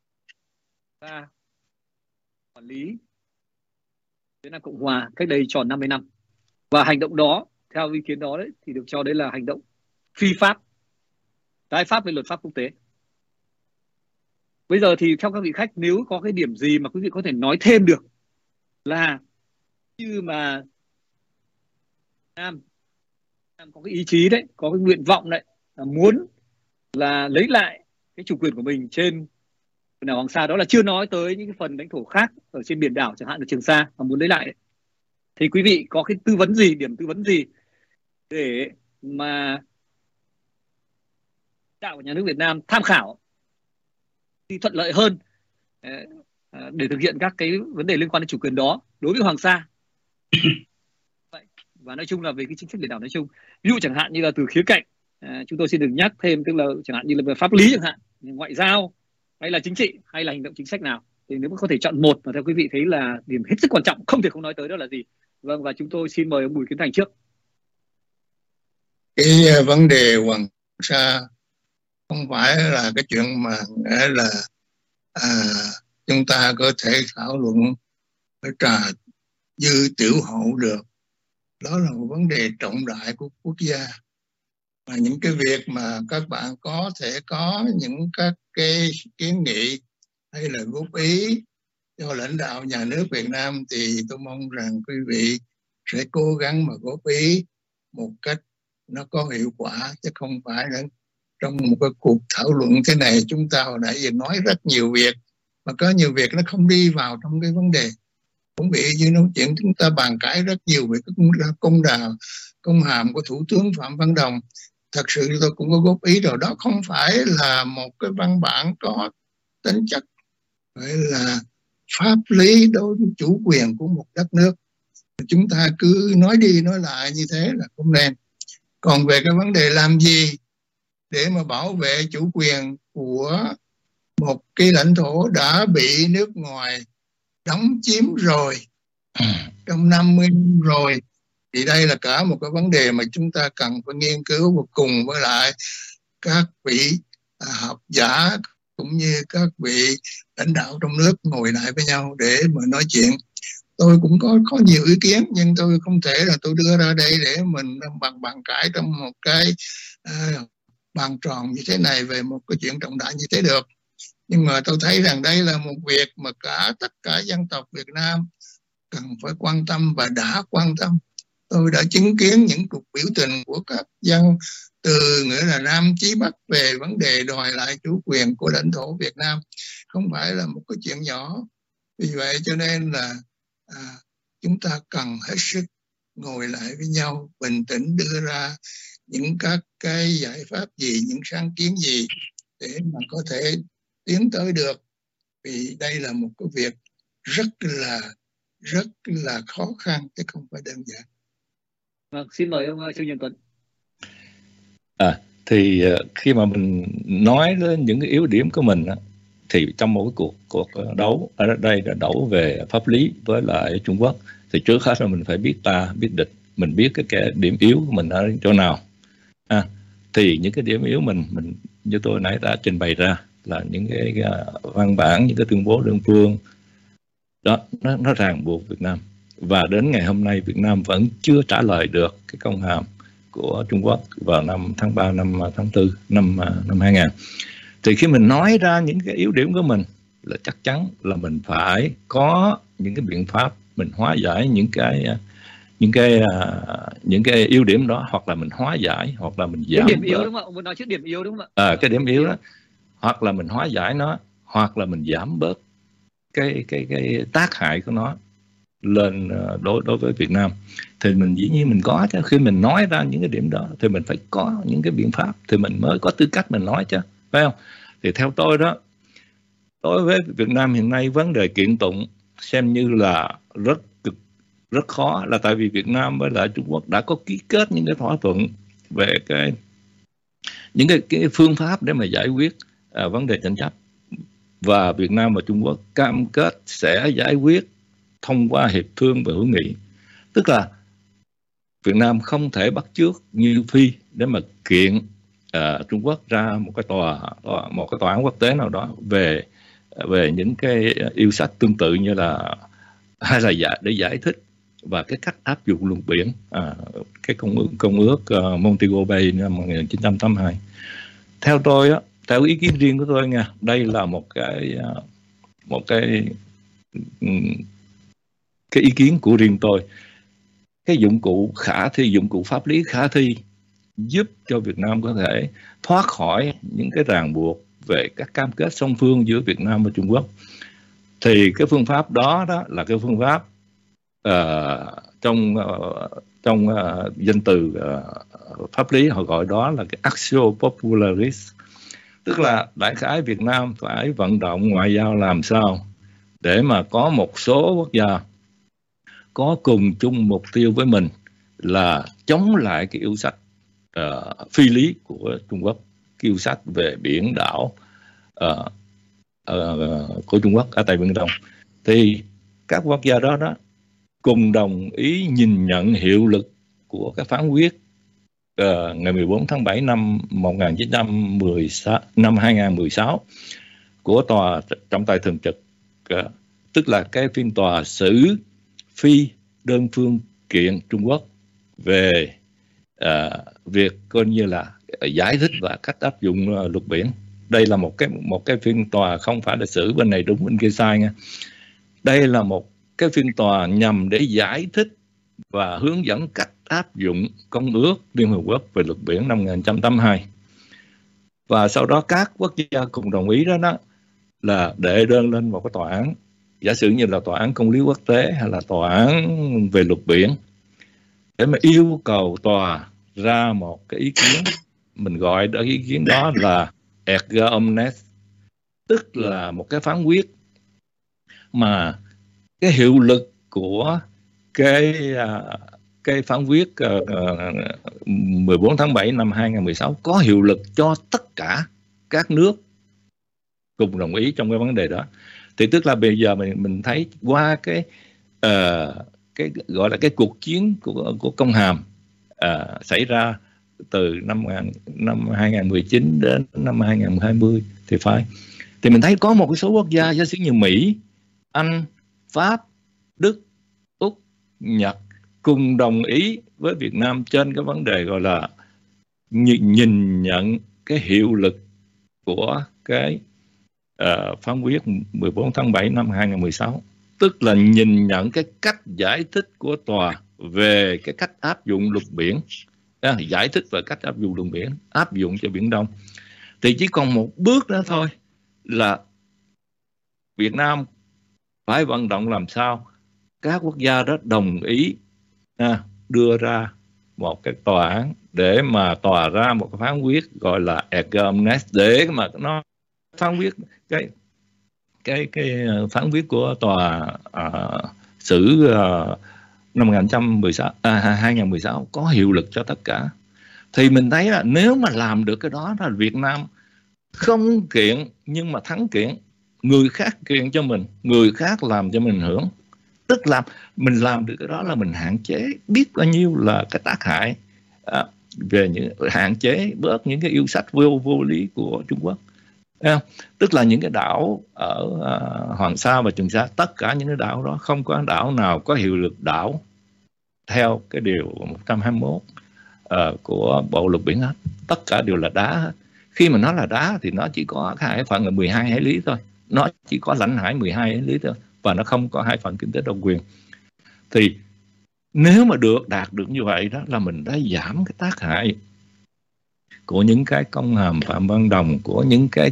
quản lý Việt Nam Cộng Hòa cách đây tròn 50 năm, và hành động đó theo ý kiến đó đấy thì được cho đấy là hành động phi pháp, trái pháp với luật pháp quốc tế. Bây giờ thì theo các vị khách, nếu có cái điểm gì mà quý vị có thể nói thêm được, là như mà Nam có cái ý chí đấy, có cái nguyện vọng đấy, là muốn là lấy lại cái chủ quyền của mình trên quần đảo Hoàng Sa, đó là chưa nói tới những cái phần lãnh thổ khác ở trên biển đảo, chẳng hạn là Trường Sa mà muốn lấy lại đấy, thì quý vị có cái tư vấn gì, điểm tư vấn gì để mà đạo của nhà nước Việt Nam tham khảo thì thuận lợi hơn để thực hiện các cái vấn đề liên quan đến chủ quyền đó đối với Hoàng Sa? Và nói chung là về cái chính sách biển đảo nói chung, ví dụ chẳng hạn như là từ khía cạnh chúng tôi xin được nhắc thêm, tức là chẳng hạn như là về pháp lý chẳng hạn, ngoại giao hay là chính trị hay là hành động chính sách nào, thì nếu mà có thể chọn một mà theo quý vị thấy là điểm hết sức quan trọng không thể không nói tới, đó là gì? Vâng, và chúng tôi xin mời ông Bùi Kiến Thành trước. Cái vấn đề Hoàng Sa không phải là cái chuyện mà là chúng ta có thể thảo luận ở trà dư tiểu hậu được. Đó là một vấn đề trọng đại của quốc gia, và những cái việc mà các bạn có thể có những các cái kiến nghị hay là góp ý cho lãnh đạo nhà nước Việt Nam thì tôi mong rằng quý vị sẽ cố gắng mà góp ý một cách nó có hiệu quả, chứ không phải là trong một cái cuộc thảo luận thế này chúng ta hồi nãy giờ nói rất nhiều việc mà có nhiều việc nó không đi vào trong cái vấn đề. Cũng bị như nói chuyện chúng ta bàn cãi rất nhiều về cái công hàm của Thủ tướng Phạm Văn Đồng. Thật sự tôi cũng có góp ý rồi, đó không phải là một cái văn bản có tính chất phải là pháp lý đối với chủ quyền của một đất nước. Chúng ta cứ nói đi nói lại như thế là không nên. Còn về cái vấn đề làm gì để mà bảo vệ chủ quyền của một cái lãnh thổ đã bị nước ngoài đóng chiếm rồi trong 50 năm rồi, thì đây là cả một cái vấn đề mà chúng ta cần phải nghiên cứu và cùng với lại các vị học giả cũng như các vị lãnh đạo trong nước ngồi lại với nhau để mà nói chuyện. Tôi cũng có nhiều ý kiến, nhưng tôi không thể là tôi đưa ra đây để mình bàn cãi trong một cái bàn tròn như thế này về một cái chuyện trọng đại như thế được. Nhưng mà tôi thấy rằng đây là một việc mà tất cả dân tộc Việt Nam cần phải quan tâm và đã quan tâm. Tôi đã chứng kiến những cuộc biểu tình của các dân từ nghĩa là Nam chí Bắc về vấn đề đòi lại chủ quyền của lãnh thổ Việt Nam, không phải là một cái chuyện nhỏ. Vì vậy cho nên là chúng ta cần hết sức ngồi lại với nhau, bình tĩnh đưa ra những các cái giải pháp gì, những sáng kiến gì để mà có thể tiến tới được. Vì đây là một cái việc rất là khó khăn chứ không phải đơn giản. Vâng, xin mời ông Trương Nhân Tuấn. Thì khi mà mình nói đến những cái yếu điểm của mình thì trong một cái cuộc đấu ở đây là đấu về pháp lý với lại Trung Quốc, thì trước hết là mình phải biết ta, biết địch, mình biết cái điểm yếu của mình ở chỗ nào. Thì những cái điểm yếu mình như tôi nãy đã trình bày ra là những cái văn bản, những cái tuyên bố đơn phương đó, nó ràng buộc Việt Nam. Và đến ngày hôm nay Việt Nam vẫn chưa trả lời được cái công hàm của Trung Quốc vào năm tháng 3 năm tháng 4 năm 2000. Thì khi mình nói ra những cái yếu điểm của mình là chắc chắn là mình phải có những cái biện pháp mình hóa giải những cái yếu điểm đó, hoặc là mình hóa giải, hoặc là mình giảm điểm yếu đúng không ạ? Ông muốn nói trước điểm yếu đúng không ạ? Cái điểm yếu đó, hoặc là mình hóa giải nó, hoặc là mình giảm bớt cái tác hại của nó lên đối với Việt Nam. Thì mình dĩ nhiên mình có chứ, khi mình nói ra những cái điểm đó thì mình phải có những cái biện pháp thì mình mới có tư cách mình nói chứ, phải không? Thì theo tôi đó, đối với Việt Nam hiện nay vấn đề kiện tụng xem như là rất khó, là tại vì Việt Nam với lại Trung Quốc đã có ký kết những cái thỏa thuận về những cái phương pháp để mà giải quyết vấn đề tranh chấp, và Việt Nam và Trung Quốc cam kết sẽ giải quyết thông qua hiệp thương và hữu nghị. Tức là Việt Nam không thể bắt chước như Phi để mà kiện Trung Quốc ra một cái tòa án quốc tế nào đó về những cái yêu sách tương tự như là, hay là để giải thích và cái cách áp dụng luật biển, cái công ước Montego Bay năm 1982. Theo tôi á, theo ý kiến riêng của tôi nha, đây là một cái ý kiến của riêng tôi. Cái dụng cụ khả thi, dụng cụ pháp lý khả thi giúp cho Việt Nam có thể thoát khỏi những cái ràng buộc về các cam kết song phương giữa Việt Nam và Trung Quốc. Thì cái phương pháp đó là cái phương pháp trong danh từ pháp lý họ gọi đó là cái actio popularis. Tức là đại khái Việt Nam phải vận động ngoại giao làm sao để mà có một số quốc gia có cùng chung mục tiêu với mình là chống lại cái yêu sách phi lý của Trung Quốc, cái yêu sách về biển đảo của Trung Quốc ở tại Biển Đông. Thì các quốc gia đó cùng đồng ý nhìn nhận hiệu lực của cái phán quyết ngày 14 tháng 7 năm 2016 của Tòa Trọng tài Thường trực, tức là cái phiên tòa xử Phi đơn phương kiện Trung Quốc về việc coi như là giải thích và cách áp dụng luật biển. Đây là một cái phiên tòa không phải là xử bên này đúng bên kia sai nha. Đây là một cái phiên tòa nhằm để giải thích và hướng dẫn cách áp dụng Công ước Liên Hợp Quốc về luật biển năm 1982. Và sau đó các quốc gia cùng đồng ý đó là đệ đơn lên một cái tòa án, giả sử như là tòa án công lý quốc tế hay là tòa án về luật biển, để mà yêu cầu tòa ra một cái ý kiến, mình gọi đó ý kiến đó là erga omnes, tức là một cái phán quyết mà cái hiệu lực của cái phán quyết 14 tháng 7 năm 2016 có hiệu lực cho tất cả các nước cùng đồng ý trong cái vấn đề đó. Thì tức là bây giờ mình thấy qua cái gọi là cái cuộc chiến của công hàm xảy ra từ năm 2019 đến năm 2020 thì phải. Thì mình thấy có một cái số quốc gia giả sử như Mỹ, Anh, Pháp, Đức, Úc, Nhật cùng đồng ý với Việt Nam trên cái vấn đề gọi là nhìn nhận cái hiệu lực của cái phán quyết 14 tháng 7 năm 2016, tức là nhìn nhận cái cách giải thích của tòa về cái cách áp dụng luật biển, giải thích về cách áp dụng luật biển, áp dụng cho Biển Đông. Thì chỉ còn một bước nữa thôi là Việt Nam phải vận động làm sao các quốc gia đó đồng ý đưa ra một cái tòa án để mà tòa ra một cái phán quyết gọi là Egermnes, để mà nó phán quyết cái phán quyết của tòa xử năm 2016 có hiệu lực cho tất cả. Thì mình thấy là nếu mà làm được cái đó là Việt Nam không kiện nhưng mà thắng kiện, người khác kiện cho mình, người khác làm cho mình hưởng. Tức là mình làm được cái đó là mình hạn chế biết bao nhiêu là cái tác hại, về những hạn chế bớt những cái yêu sách vô lý của Trung Quốc. Tức là những cái đảo ở Hoàng Sa và Trường Sa, tất cả những cái đảo đó không có đảo nào có hiệu lực đảo theo cái điều 121 của Bộ Luật Biển hết. Tất cả đều là đá hết. Khi mà nó là đá thì nó chỉ có cái hải phận là 12 hải lý thôi. Nó chỉ có lãnh hải 12 hải lý thôi, và nó không có hải phận kinh tế độc quyền. Thì nếu mà đạt được như vậy đó là mình đã giảm cái tác hại của những cái công hàm Phạm Văn Đồng, của những cái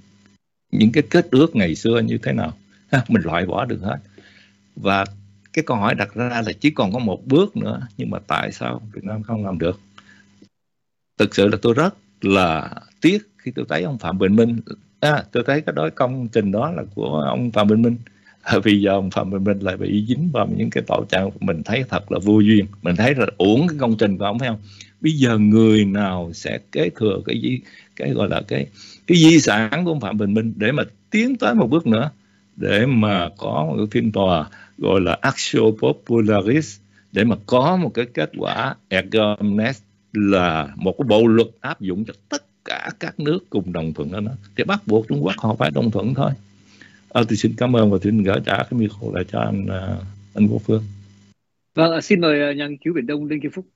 kết ước ngày xưa như thế nào, mình loại bỏ được hết. Và cái câu hỏi đặt ra là chỉ còn có một bước nữa, nhưng mà tại sao Việt Nam không làm được? Thực sự là tôi rất là tiếc khi tôi thấy ông Phạm Bình Minh, tôi thấy cái đó công trình đó là của ông Phạm Bình Minh. Vì giờ ông Phạm Bình Minh lại bị dính vào những cái tội trạng, mình thấy thật là vô duyên, mình thấy là uổng cái công trình của ông, phải không? Bây giờ người nào sẽ kế thừa cái gọi là cái di sản của ông Phạm Bình Minh để mà tiến tới một bước nữa, để mà có một cái phiên tòa gọi là Actio Popularis, để mà có một cái kết quả Egermnes, là một cái bộ luật áp dụng cho tất cả các nước cùng đồng thuận đó, thì bắt buộc Trung Quốc họ phải đồng thuận thôi. Tôi xin cảm ơn và xin gửi trả cái micro lại cho anh Quốc Phương. Vâng, xin mời nhà nghiên cứu Biển Đông Đinh Kim Phúc.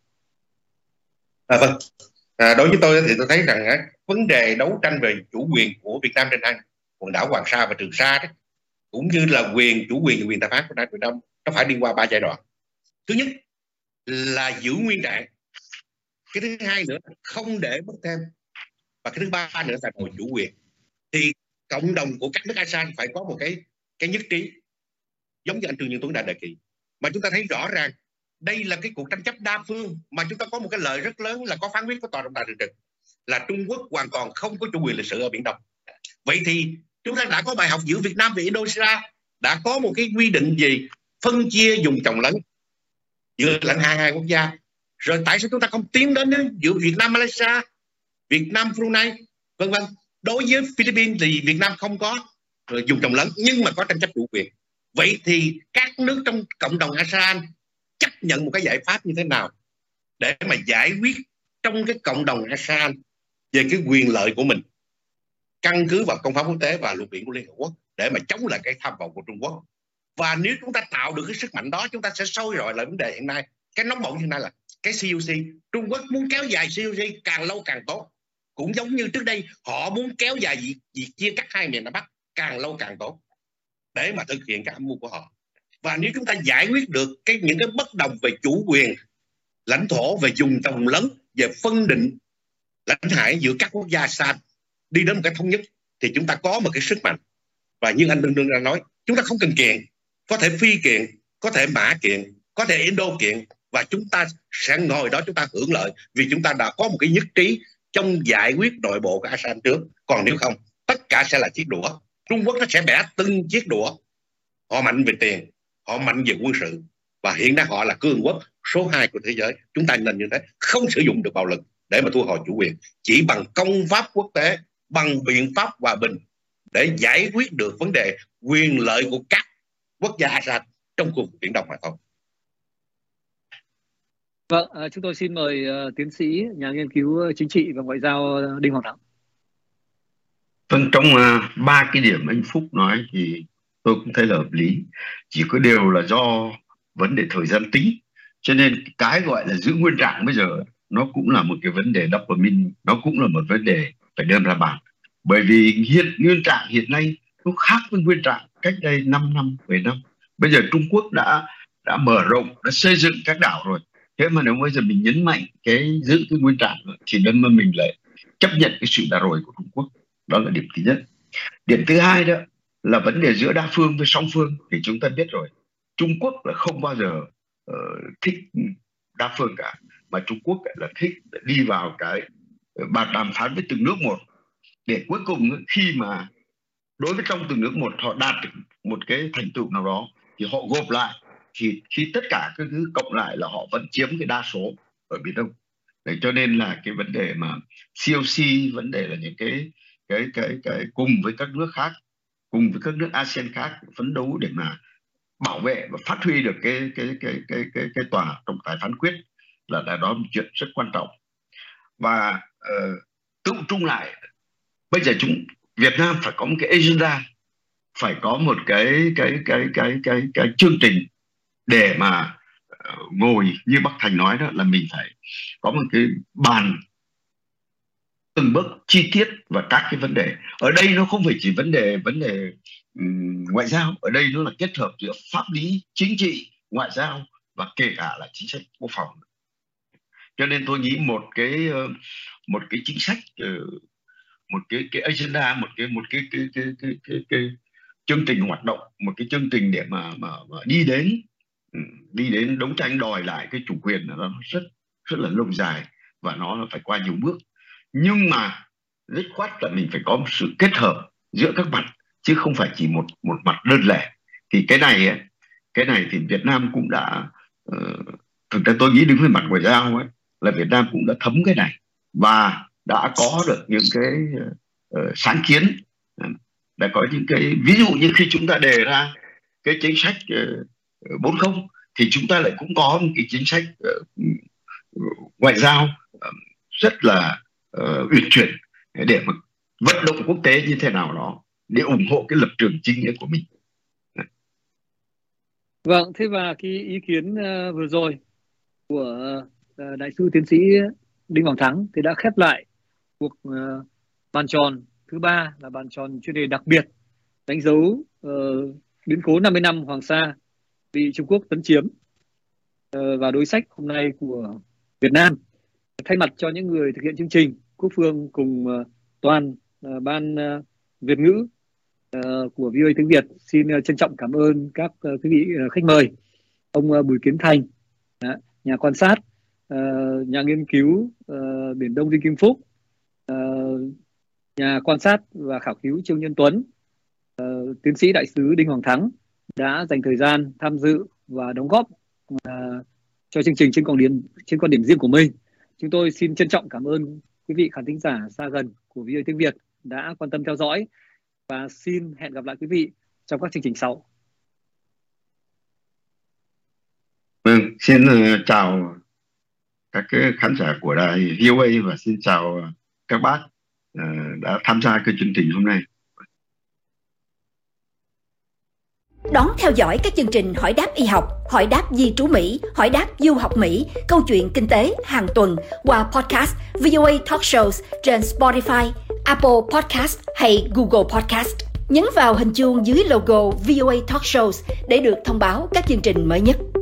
Vâng, đối với tôi thì tôi thấy rằng vấn đề đấu tranh về chủ quyền của Việt Nam trên quần đảo Hoàng Sa và Trường Sa đó, cũng như là chủ quyền và quyền tài phán của Việt Nam, nó phải đi qua 3 giai đoạn. Thứ nhất là giữ nguyên trạng, cái thứ hai nữa không để mất thêm, và cái thứ ba nữa là đòi chủ quyền. Thì cộng đồng của các nước ASEAN phải có một cái nhất trí, giống như anh Trương Nhân Tuấn đã đề nghị. Mà chúng ta thấy rõ ràng đây là cái cuộc tranh chấp đa phương, mà chúng ta có một cái lợi rất lớn là có phán quyết của Tòa trọng tài thường trực là Trung Quốc hoàn toàn không có chủ quyền lịch sử ở Biển Đông. Vậy thì chúng ta đã có bài học giữa Việt Nam và Indonesia, đã có một cái quy định gì phân chia vùng trồng lấn giữa lãnh hai quốc gia. Rồi tại sao chúng ta không tiến đến giữa Việt Nam Malaysia, Việt Nam Brunei, vân vân? Đối với Philippines thì Việt Nam không có vùng trồng lấn nhưng mà có tranh chấp chủ quyền. Vậy thì các nước trong cộng đồng ASEAN chấp nhận một cái giải pháp như thế nào để mà giải quyết trong cái cộng đồng ASEAN về cái quyền lợi của mình, căn cứ vào công pháp quốc tế và luật biển của Liên Hợp Quốc, để mà chống lại cái tham vọng của Trung Quốc? Và nếu chúng ta tạo được cái sức mạnh đó, chúng ta sẽ soi rọi lại vấn đề hiện nay. Cái nóng bỏng hiện nay là cái COC. Trung Quốc muốn kéo dài COC càng lâu càng tốt. Cũng giống như trước đây họ muốn kéo dài việc chia cắt hai miền Nam Bắc càng lâu càng tốt, để mà thực hiện cái âm mưu của họ. Và nếu chúng ta giải quyết được những cái bất đồng về chủ quyền lãnh thổ, về vùng trồng lấn, về phân định lãnh hải giữa các quốc gia ASEAN, đi đến một cái thống nhất, thì chúng ta có một cái sức mạnh. Và như anh Đương đã nói, chúng ta không cần kiện, có thể phi kiện, có thể mã kiện, có thể Indo kiện, và chúng ta sẽ ngồi đó chúng ta hưởng lợi, vì chúng ta đã có một cái nhất trí trong giải quyết nội bộ của ASEAN trước. Còn nếu không, tất cả sẽ là chiếc đũa. Trung Quốc nó sẽ bẻ từng chiếc đũa. Họ mạnh về tiền, họ mạnh về quân sự, và hiện nay họ là cường quốc số 2 của thế giới. Chúng ta nên như thế, không sử dụng được bạo lực để mà thu hồi chủ quyền, chỉ bằng công pháp quốc tế, bằng biện pháp hòa bình để giải quyết được vấn đề quyền lợi của các quốc gia ASEAN trong khu vực Biển Đông mà thôi. Vâng, chúng tôi xin mời tiến sĩ, nhà nghiên cứu chính trị và ngoại giao Đinh Hoàng Thắng. Vâng, trong 3 cái điểm anh Phúc nói thì tôi cũng thấy là hợp lý. Chỉ có điều là do vấn đề thời gian tính, cho nên cái gọi là giữ nguyên trạng bây giờ nó cũng là một cái vấn đề dopamine, nó cũng là một vấn đề phải đem ra bàn. Bởi vì nguyên trạng hiện nay nó khác với nguyên trạng cách đây 5 năm, 10 năm. Bây giờ Trung Quốc đã mở rộng, đã xây dựng các đảo rồi. Thế mà nếu bây giờ mình nhấn mạnh giữ cái nguyên trạng thì nên mà mình lại chấp nhận cái sự đà rồi của Trung Quốc. Đó là điểm thứ nhất. Điểm thứ hai đó là vấn đề giữa đa phương với song phương. Thì chúng ta biết rồi, Trung Quốc là không bao giờ thích đa phương cả, mà Trung Quốc là thích đi vào cái bàn đàm phán với từng nước một, để cuối cùng khi mà đối với trong từng nước một họ đạt được một cái thành tựu nào đó thì họ gộp lại, thì khi tất cả các thứ cộng lại là họ vẫn chiếm cái đa số ở Biển Đông. Đấy, cho nên là cái vấn đề mà COC, vấn đề là những cái cùng với các nước khác, cùng với các nước ASEAN khác phấn đấu để mà bảo vệ và phát huy được cái tòa trọng tài phán quyết là đó một chuyện rất quan trọng. Và tự trung lại, bây giờ Việt Nam phải có một cái agenda, phải có một cái chương trình để mà ngồi như Bắc Thành nói đó, là mình phải có một cái bàn từng bước chi tiết và các cái vấn đề. Ở đây nó không phải chỉ vấn đề ngoại giao, ở đây nó là kết hợp giữa pháp lý, chính trị, ngoại giao và kể cả là chính sách quốc phòng. Cho nên tôi nghĩ một cái chính sách, một cái agenda, một cái chương trình hoạt động, một cái chương trình để mà đi đến đấu tranh đòi lại cái chủ quyền, nó rất là lâu dài và nó phải qua nhiều bước. Nhưng mà dứt khoát là mình phải có một sự kết hợp giữa các mặt, chứ không phải chỉ một mặt đơn lẻ. Thì cái này thì Việt Nam cũng đã thực ra tôi nghĩ đứng về mặt ngoại giao là Việt Nam cũng đã thấm cái này và đã có được những cái sáng kiến, đã có những cái ví dụ như khi chúng ta đề ra cái chính sách 40 thì chúng ta lại cũng có một cái chính sách ngoại giao rất là uyển chuyển để mà vận động quốc tế như thế nào đó để ủng hộ cái lập trường chính nghĩa của mình. Vâng, thế và cái ý kiến vừa rồi của đại sư tiến sĩ Đinh Hoàng Thắng thì đã khép lại cuộc bàn tròn thứ 3, là bàn tròn chuyên đề đặc biệt đánh dấu biến cố 50 năm Hoàng Sa bị Trung Quốc tấn chiếm và đối sách hôm nay của Việt Nam. Thay mặt cho những người thực hiện chương trình, Quốc Phương cùng toàn ban Việt ngữ của VOA tiếng Việt xin trân trọng cảm ơn các quý vị khách mời. Ông Bùi Kiến Thành, nhà quan sát, nhà nghiên cứu Biển Đông Đinh Kim Phúc, nhà quan sát và khảo cứu Trương Nhân Tuấn, tiến sĩ đại sứ Đinh Hoàng Thắng đã dành thời gian tham dự và đóng góp cho chương trình trên quan điểm riêng của mình. Chúng tôi xin trân trọng cảm ơn quý vị khán thính giả xa gần của VOA tiếng Việt đã quan tâm theo dõi và xin hẹn gặp lại quý vị trong các chương trình sau. Vâng, xin chào các cái khán giả của đài VOA và xin chào các bác đã tham gia cái chương trình hôm nay. Đón theo dõi các chương trình Hỏi đáp y học, Hỏi đáp di trú Mỹ, Hỏi đáp du học Mỹ, Câu chuyện kinh tế hàng tuần qua podcast VOA Talk Shows trên Spotify, Apple Podcast hay Google Podcast. Nhấn vào hình chuông dưới logo VOA Talk Shows để được thông báo các chương trình mới nhất.